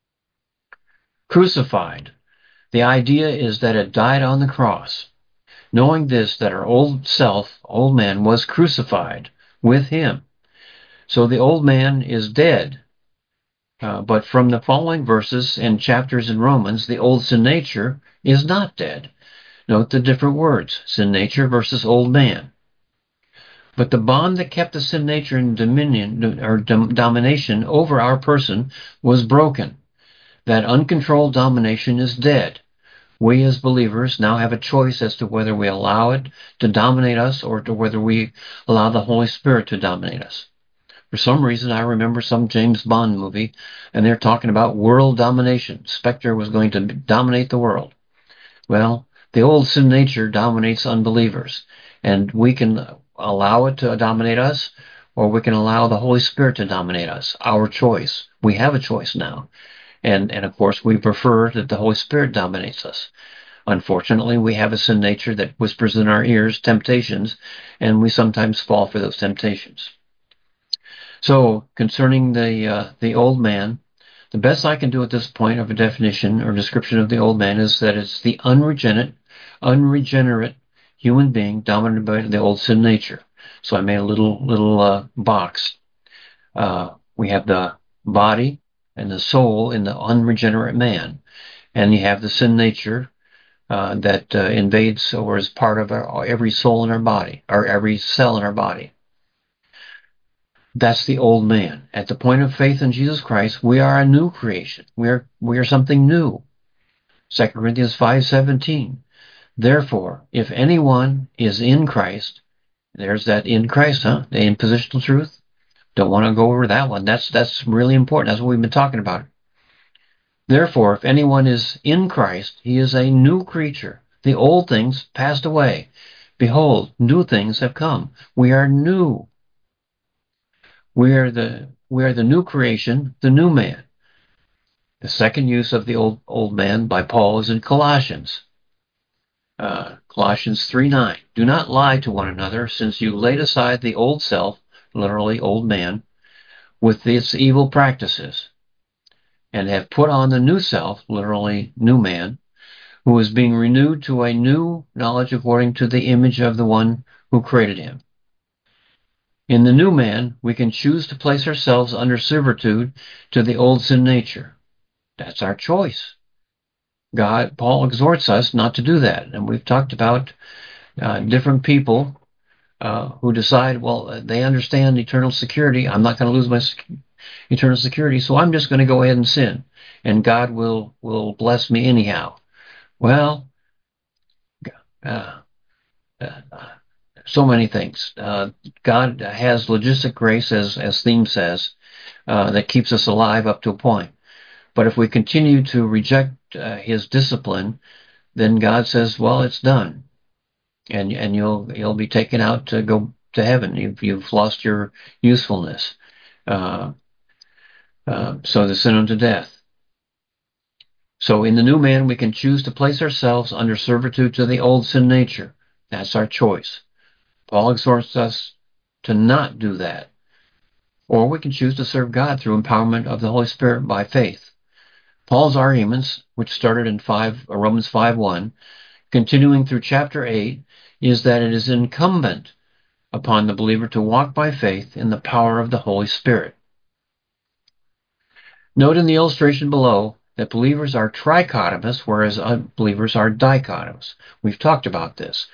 Speaker 1: Crucified. The idea is that it died on the cross. Knowing this, that our old self, old man, was crucified with him. So the old man is dead. But from the following verses and chapters in Romans, the old sin nature is not dead. Note the different words, sin nature versus old man. But the bond that kept the sin nature in dominion or domination over our person was broken. That uncontrolled domination is dead. We as believers now have a choice as to whether we allow it to dominate us or to whether we allow the Holy Spirit to dominate us. For some reason, I remember some James Bond movie, and they're talking about world domination. Spectre was going to dominate the world. Well, the old sin nature dominates unbelievers, and we can allow it to dominate us, or we can allow the Holy Spirit to dominate us. Our choice. We have a choice now. And of course, we prefer that the Holy Spirit dominates us. Unfortunately, we have a sin nature that whispers in our ears temptations, and we sometimes fall for those temptations. So, concerning the old man, the best I can do at this point of a definition or description of the old man is that it's the unregenerate human being dominated by the old sin nature. So I made a little box. We have the body and the soul in the unregenerate man, and you have the sin nature that invades or is part of every soul in our body, or every cell in our body. That's the old man. At the point of faith in Jesus Christ, we are a new creation. We are something new. 2 Corinthians 5:17. Therefore, if anyone is in Christ, there's that in Christ, the impositional truth. Don't want to go over that one. That's really important. That's what we've been talking about. Therefore, if anyone is in Christ, he is a new creature. The old things passed away. Behold, new things have come. We are new. We are the new creation, the new man. The second use of the old man by Paul is in Colossians. Colossians 3:9. Do not lie to one another, since you laid aside the old self, literally old man, with its evil practices, and have put on the new self, literally new man, who is being renewed to a new knowledge according to the image of the one who created him. In the new man, we can choose to place ourselves under servitude to the old sin nature. That's our choice. Paul exhorts us not to do that. And we've talked about different people who decide, well, they understand eternal security. I'm not going to lose my eternal security, so I'm just going to go ahead and sin, and God will bless me anyhow. Well, uh, so many things. God has logistic grace, as Thiem says, that keeps us alive up to a point. But if we continue to reject his discipline, then God says, well, it's done. And you'll be taken out to go to heaven. You've lost your usefulness. So the sin unto death. So in the new man, we can choose to place ourselves under servitude to the old sin nature. That's our choice. Paul exhorts us to not do that. Or we can choose to serve God through empowerment of the Holy Spirit by faith. Paul's arguments, which started in Romans 5:1, continuing through chapter 8, is that it is incumbent upon the believer to walk by faith in the power of the Holy Spirit. Note in the illustration below that believers are trichotomous, whereas unbelievers are dichotomous. We've talked about this.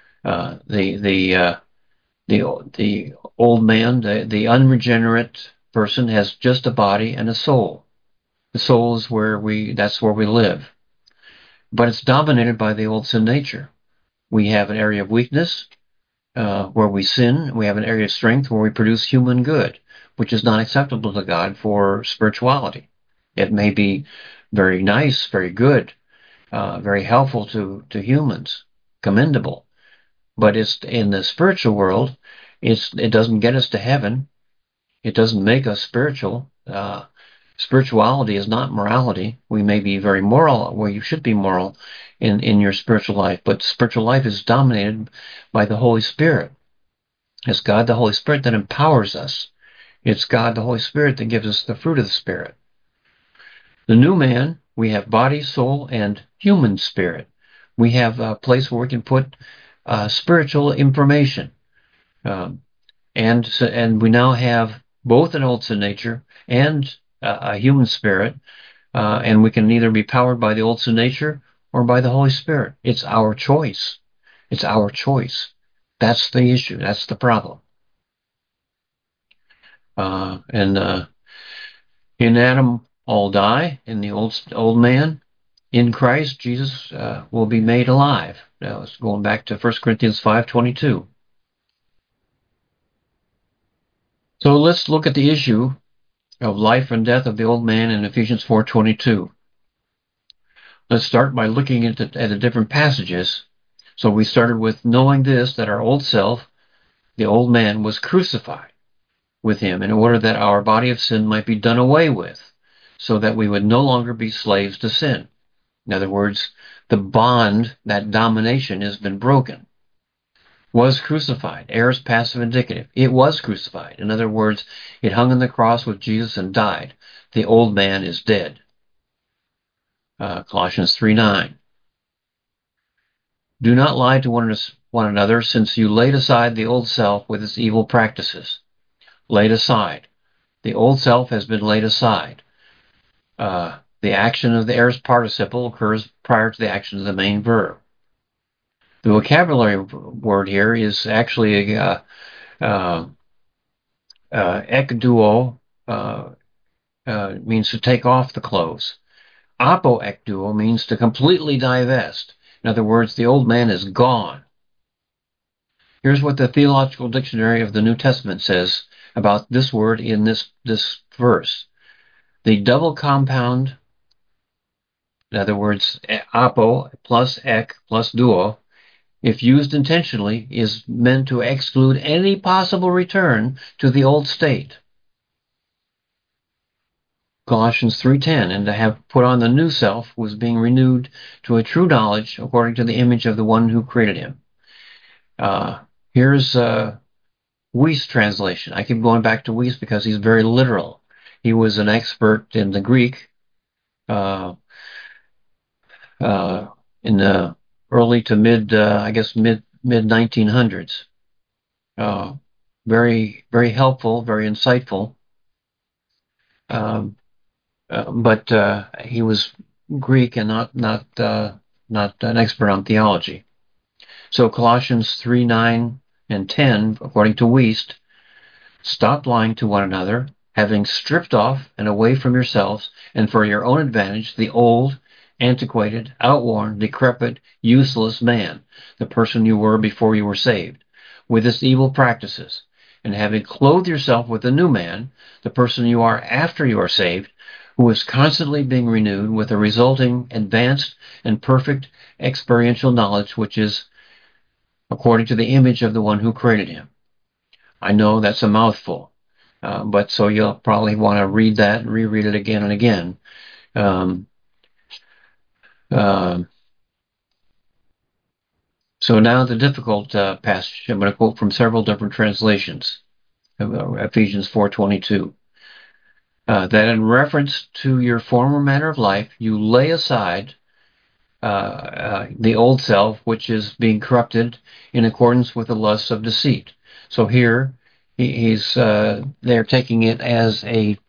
Speaker 1: The old man, the unregenerate person, has just a body and a soul. The soul is that's where we live. But it's dominated by the old sin nature. We have an area of weakness where we sin. We have an area of strength where we produce human good, which is not acceptable to God for spirituality. It may be very nice, very good, very helpful to humans, commendable. But it's in the spiritual world, it doesn't get us to heaven. It doesn't make us spiritual. Spirituality is not morality. We may be very moral, where you should be moral in your spiritual life, but spiritual life is dominated by the Holy Spirit. It's God the Holy Spirit that empowers us. It's God the Holy Spirit that gives us the fruit of the Spirit. The new man, we have body, soul, and human spirit. We have a place where we can put spiritual information. And we now have both an old sin nature and a human spirit, and we can either be powered by the old sin nature or by the Holy Spirit. It's our choice. It's our choice. That's the issue. That's the problem. And in Adam, all die. In the old man, in Christ, Jesus will be made alive. Now, it's going back to 1 Corinthians 5:22. So let's look at the issue of life and death of the old man in Ephesians 4:22. Let's start by looking at the different passages. So we started with knowing this, that our old self, the old man, was crucified with him in order that our body of sin might be done away with, so that we would no longer be slaves to sin. In other words, the bond, that domination, has been broken. Was crucified. Aorist passive indicative. It was crucified. In other words, it hung on the cross with Jesus and died. The old man is dead. Colossians 3:9. Do not lie to one another, since you laid aside the old self with its evil practices. Laid aside. The old self has been laid aside. The action of the aorist participle occurs prior to the action of the main verb. The vocabulary word here is actually ekduo, means to take off the clothes. Apoekduo means to completely divest. In other words, the old man is gone. Here's what the Theological Dictionary of the New Testament says about this word in this verse. The double compound, in other words, apo plus ek plus duo, if used intentionally, is meant to exclude any possible return to the old state. Colossians 3:10, and to have put on the new self was being renewed to a true knowledge according to the image of the one who created him. Here's Wuest translation. I keep going back to Wuest because he's very literal. He was an expert in the Greek in the early to mid 1900s. Very, very helpful, very insightful. But he was Greek and not an expert on theology. So Colossians 3:9 and 10, according to Wuest, stop lying to one another, having stripped off and away from yourselves, and for your own advantage, the old, antiquated, outworn, decrepit, useless man, the person you were before you were saved, with its evil practices, and having clothed yourself with the new man, the person you are after you are saved, who is constantly being renewed with a resulting advanced and perfect experiential knowledge, which is according to the image of the one who created him. I know that's a mouthful, but so you'll probably want to read that and reread it again and again. So now the difficult passage. I'm going to quote from several different translations of Ephesians 4:22. That in reference to your former manner of life, you lay aside the old self, which is being corrupted in accordance with the lusts of deceit. So here he's they're taking it as a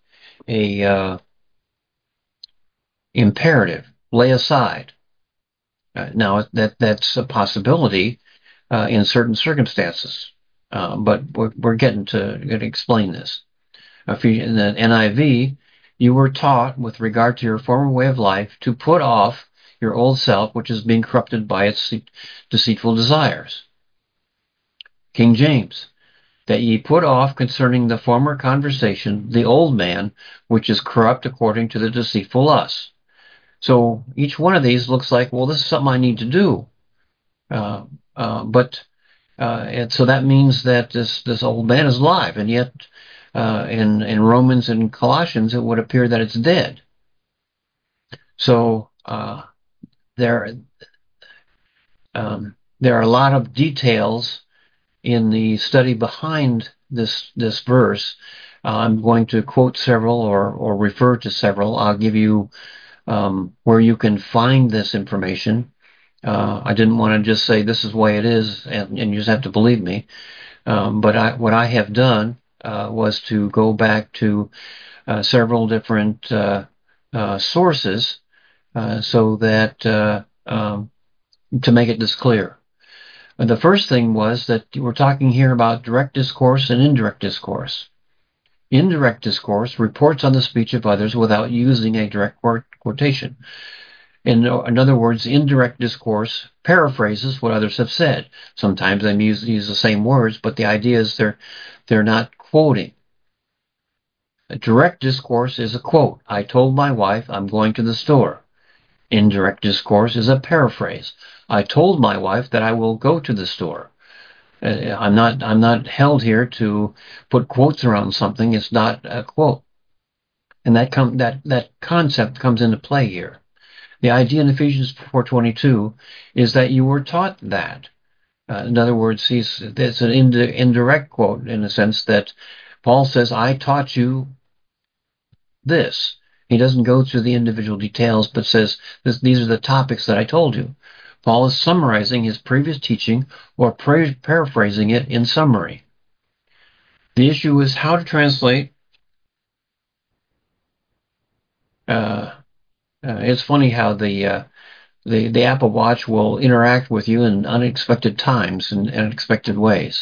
Speaker 1: imperative. Lay aside. Now that's a possibility in certain circumstances, but we're getting to explain this. In the NIV, you were taught with regard to your former way of life to put off your old self, which is being corrupted by its deceitful desires. King James, that ye put off concerning the former conversation the old man, which is corrupt according to the deceitful lusts. So each one of these looks like, well, this is something I need to do. And so that means that this old man is alive, and yet in Romans and Colossians it would appear that it's dead. So there are a lot of details in the study behind this verse. I'm going to quote several or refer to several. I'll give you where you can find this information. I didn't want to just say this is the way it is, and you just have to believe me. But what I have done was to go back to several different sources so that to make it this clear. The first thing was that we're talking here about direct discourse and indirect discourse. Indirect discourse reports on the speech of others without using a direct quotation. In other words, indirect discourse paraphrases what others have said. Sometimes they use the same words, but the idea is they're not quoting. A direct discourse is a quote. I told my wife I'm going to the store. Indirect discourse is a paraphrase. I told my wife that I will go to the store. I'm not held here to put quotes around something. It's not a quote, and that concept comes into play here. The idea in Ephesians 4:22 is that you were taught that. In other words, it's an indirect quote in the sense that Paul says, "I taught you this." He doesn't go through the individual details, but says, these are the topics that I told you. Paul is summarizing his previous teaching or paraphrasing it in summary. The issue is how to translate. It's funny how the Apple Watch will interact with you in unexpected times and unexpected ways.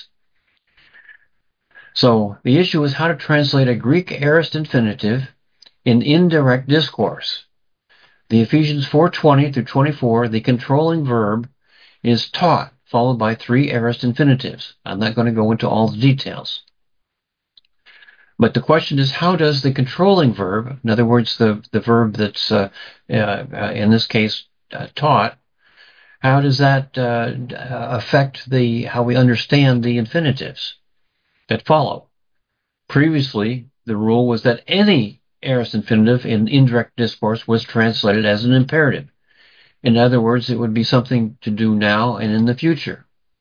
Speaker 1: So the issue is how to translate a Greek aorist infinitive in indirect discourse. The Ephesians 4:20 through 24, the controlling verb is taught, followed by 3 aorist infinitives. I'm not going to go into all the details. But the question is, how does the controlling verb, in other words, the verb that's in this case taught, how does that affect how we understand the infinitives that follow? Previously, the rule was that any aorist infinitive in indirect discourse was translated as an imperative. In other words, it would be something to do now and in the future.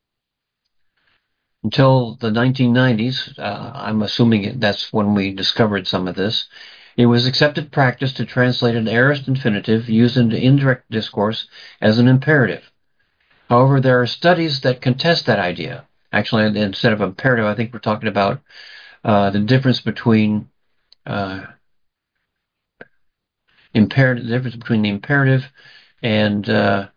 Speaker 1: Until the 1990s, I'm assuming that's when we discovered some of this, it was accepted practice to translate an aorist infinitive used in indirect discourse as an imperative. However, there are studies that contest that idea. Actually, instead of imperative, I think we're talking about the difference between the imperative and the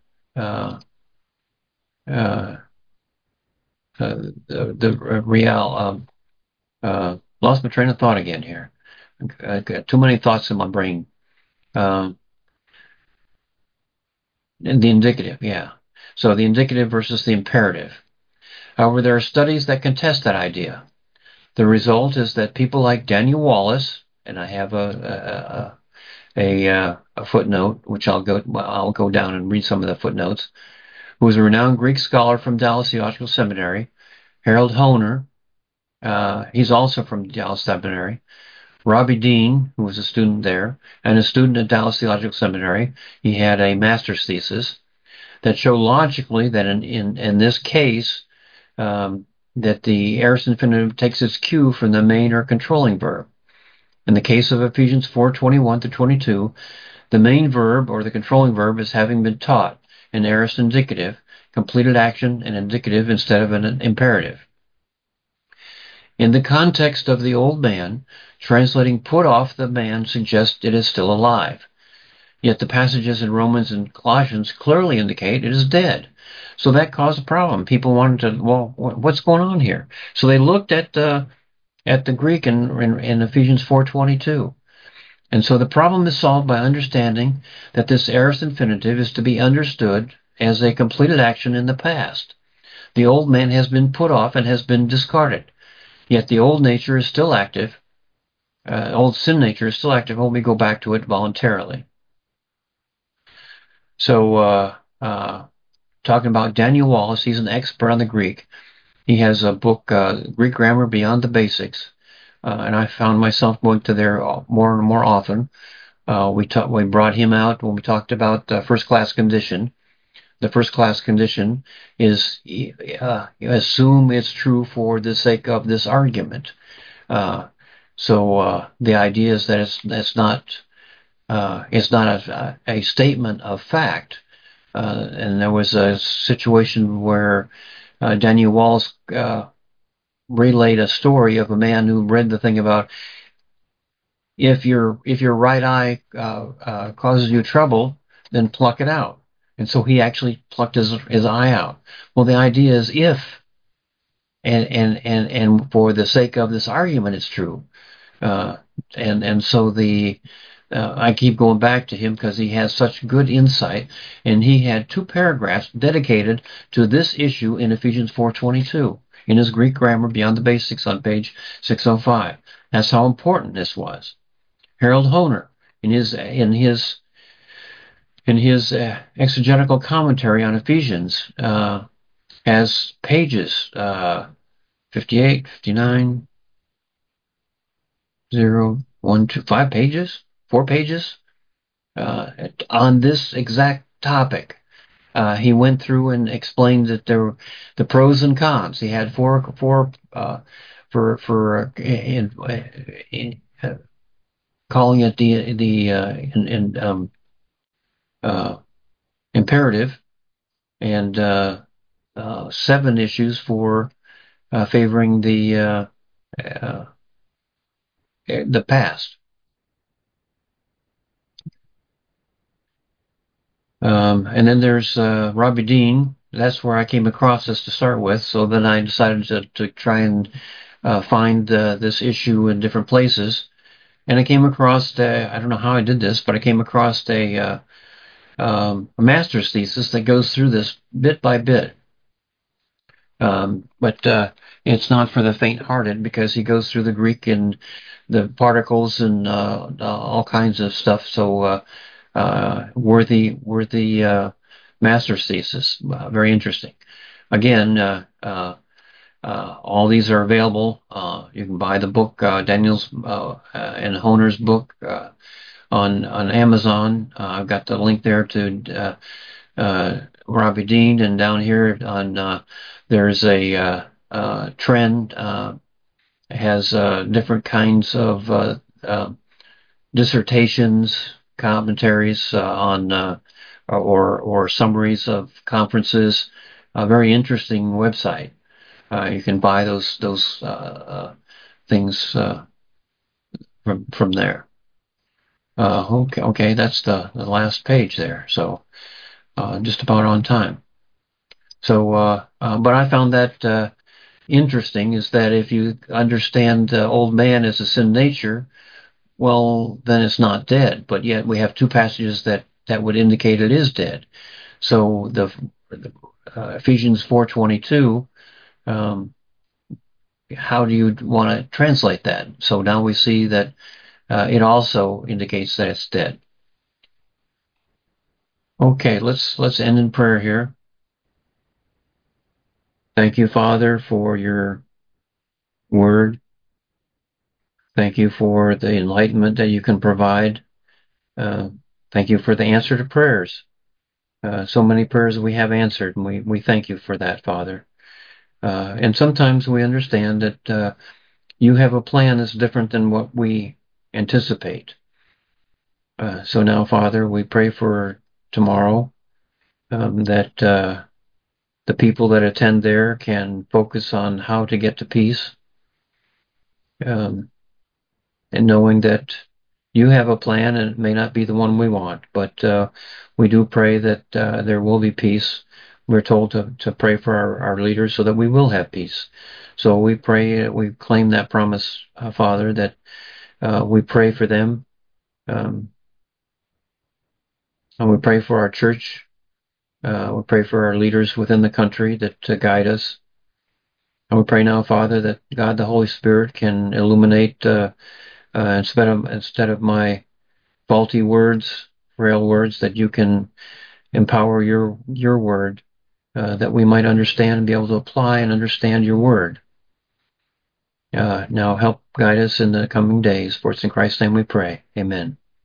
Speaker 1: real. Lost my train of thought again here. I got too many thoughts in my brain. The indicative, yeah. So the indicative versus the imperative. However, there are studies that contest that idea. The result is that people like Daniel Wallace, and I have a footnote, which I'll go down and read some of the footnotes, who is a renowned Greek scholar from Dallas Theological Seminary. Harold Hoehner, he's also from Dallas Seminary. Robbie Dean, who was a student there, and a student at Dallas Theological Seminary, he had a master's thesis that showed logically that in this case, that the aorist infinitive takes its cue from the main or controlling verb. In the case of Ephesians 4:21 to 22, the main verb or the controlling verb is having been taught, an aorist indicative, completed action and indicative instead of an imperative. In the context of the old man, translating put off the man suggests it is still alive. Yet the passages in Romans and Colossians clearly indicate it is dead. So that caused a problem. People wanted to, well, what's going on here? So they looked at the Greek in Ephesians 4:22. And so the problem is solved by understanding that this aorist infinitive is to be understood as a completed action in the past. The old man has been put off and has been discarded. Yet the old nature is still active. Old sin nature is still active when we go back to it voluntarily. So, talking about Daniel Wallace, he's an expert on the Greek. He has a book, Greek Grammar Beyond the Basics, and I found myself going to there more and more often. We brought him out when we talked about first-class condition. The first-class condition is assume it's true for the sake of this argument. So the idea is that it's not a statement of fact. And there was a situation where Daniel Wallace relayed a story of a man who read the thing about if your right eye causes you trouble, then pluck it out. And so he actually plucked his eye out. Well, the idea is if, and for the sake of this argument, it's true. And so I keep going back to him because he has such good insight, and he had 2 paragraphs dedicated to this issue in Ephesians 4:22 in his Greek Grammar Beyond the Basics on page 605. That's how important this was. Harold Hoehner, in his exegetical commentary on Ephesians, has pages 58, 59, 0, 1, 2, 5 pages, 4 pages on this exact topic. He went through and explained that there were the pros and cons. He had four for calling it the imperative, and 7 issues for favoring the past. And then there's Robbie Dean. That's where I came across this to start with. So then I decided to try and find this issue in different places. And I came across, I don't know how I did this, but I came across a master's thesis that goes through this bit by bit. But it's not for the faint-hearted because he goes through the Greek and the particles and all kinds of stuff. So worthy master's thesis. Very interesting. Again, all these are available. You can buy the book, Daniel's and Hoehner's book, on Amazon. I've got the link there to Robbie Dean, and down here on there's a trend. Has different kinds of dissertations, commentaries on or summaries of conferences. A very interesting website. You can buy those things from there. Okay, that's the last page there. So just about on time. So, but I found that interesting is that if you understand old man as a sin nature, well, then it's not dead. But yet we have 2 passages that would indicate it is dead. So the Ephesians 4:22. How do you want to translate that? So now we see that it also indicates that it's dead. Okay, let's end in prayer here. Thank you, Father, for your word. Thank you for the enlightenment that you can provide. Thank you for the answer to prayers. So many prayers we have answered, and we thank you for that, Father. And sometimes we understand that you have a plan that's different than what we anticipate. So now, Father, we pray for tomorrow, that the people that attend there can focus on how to get to peace, and knowing that you have a plan, and it may not be the one we want, but we do pray that there will be peace. We're told to pray for our leaders so that we will have peace. So we pray, we claim that promise, Father, that we pray for them, and we pray for our church. We pray for our leaders within the country that to guide us. And we pray now, Father, that God, the Holy Spirit, can illuminate instead of my faulty words, frail words, that you can empower your word, that we might understand and be able to apply and understand your word. Now help guide us in the coming days. For it's in Christ's name we pray. Amen.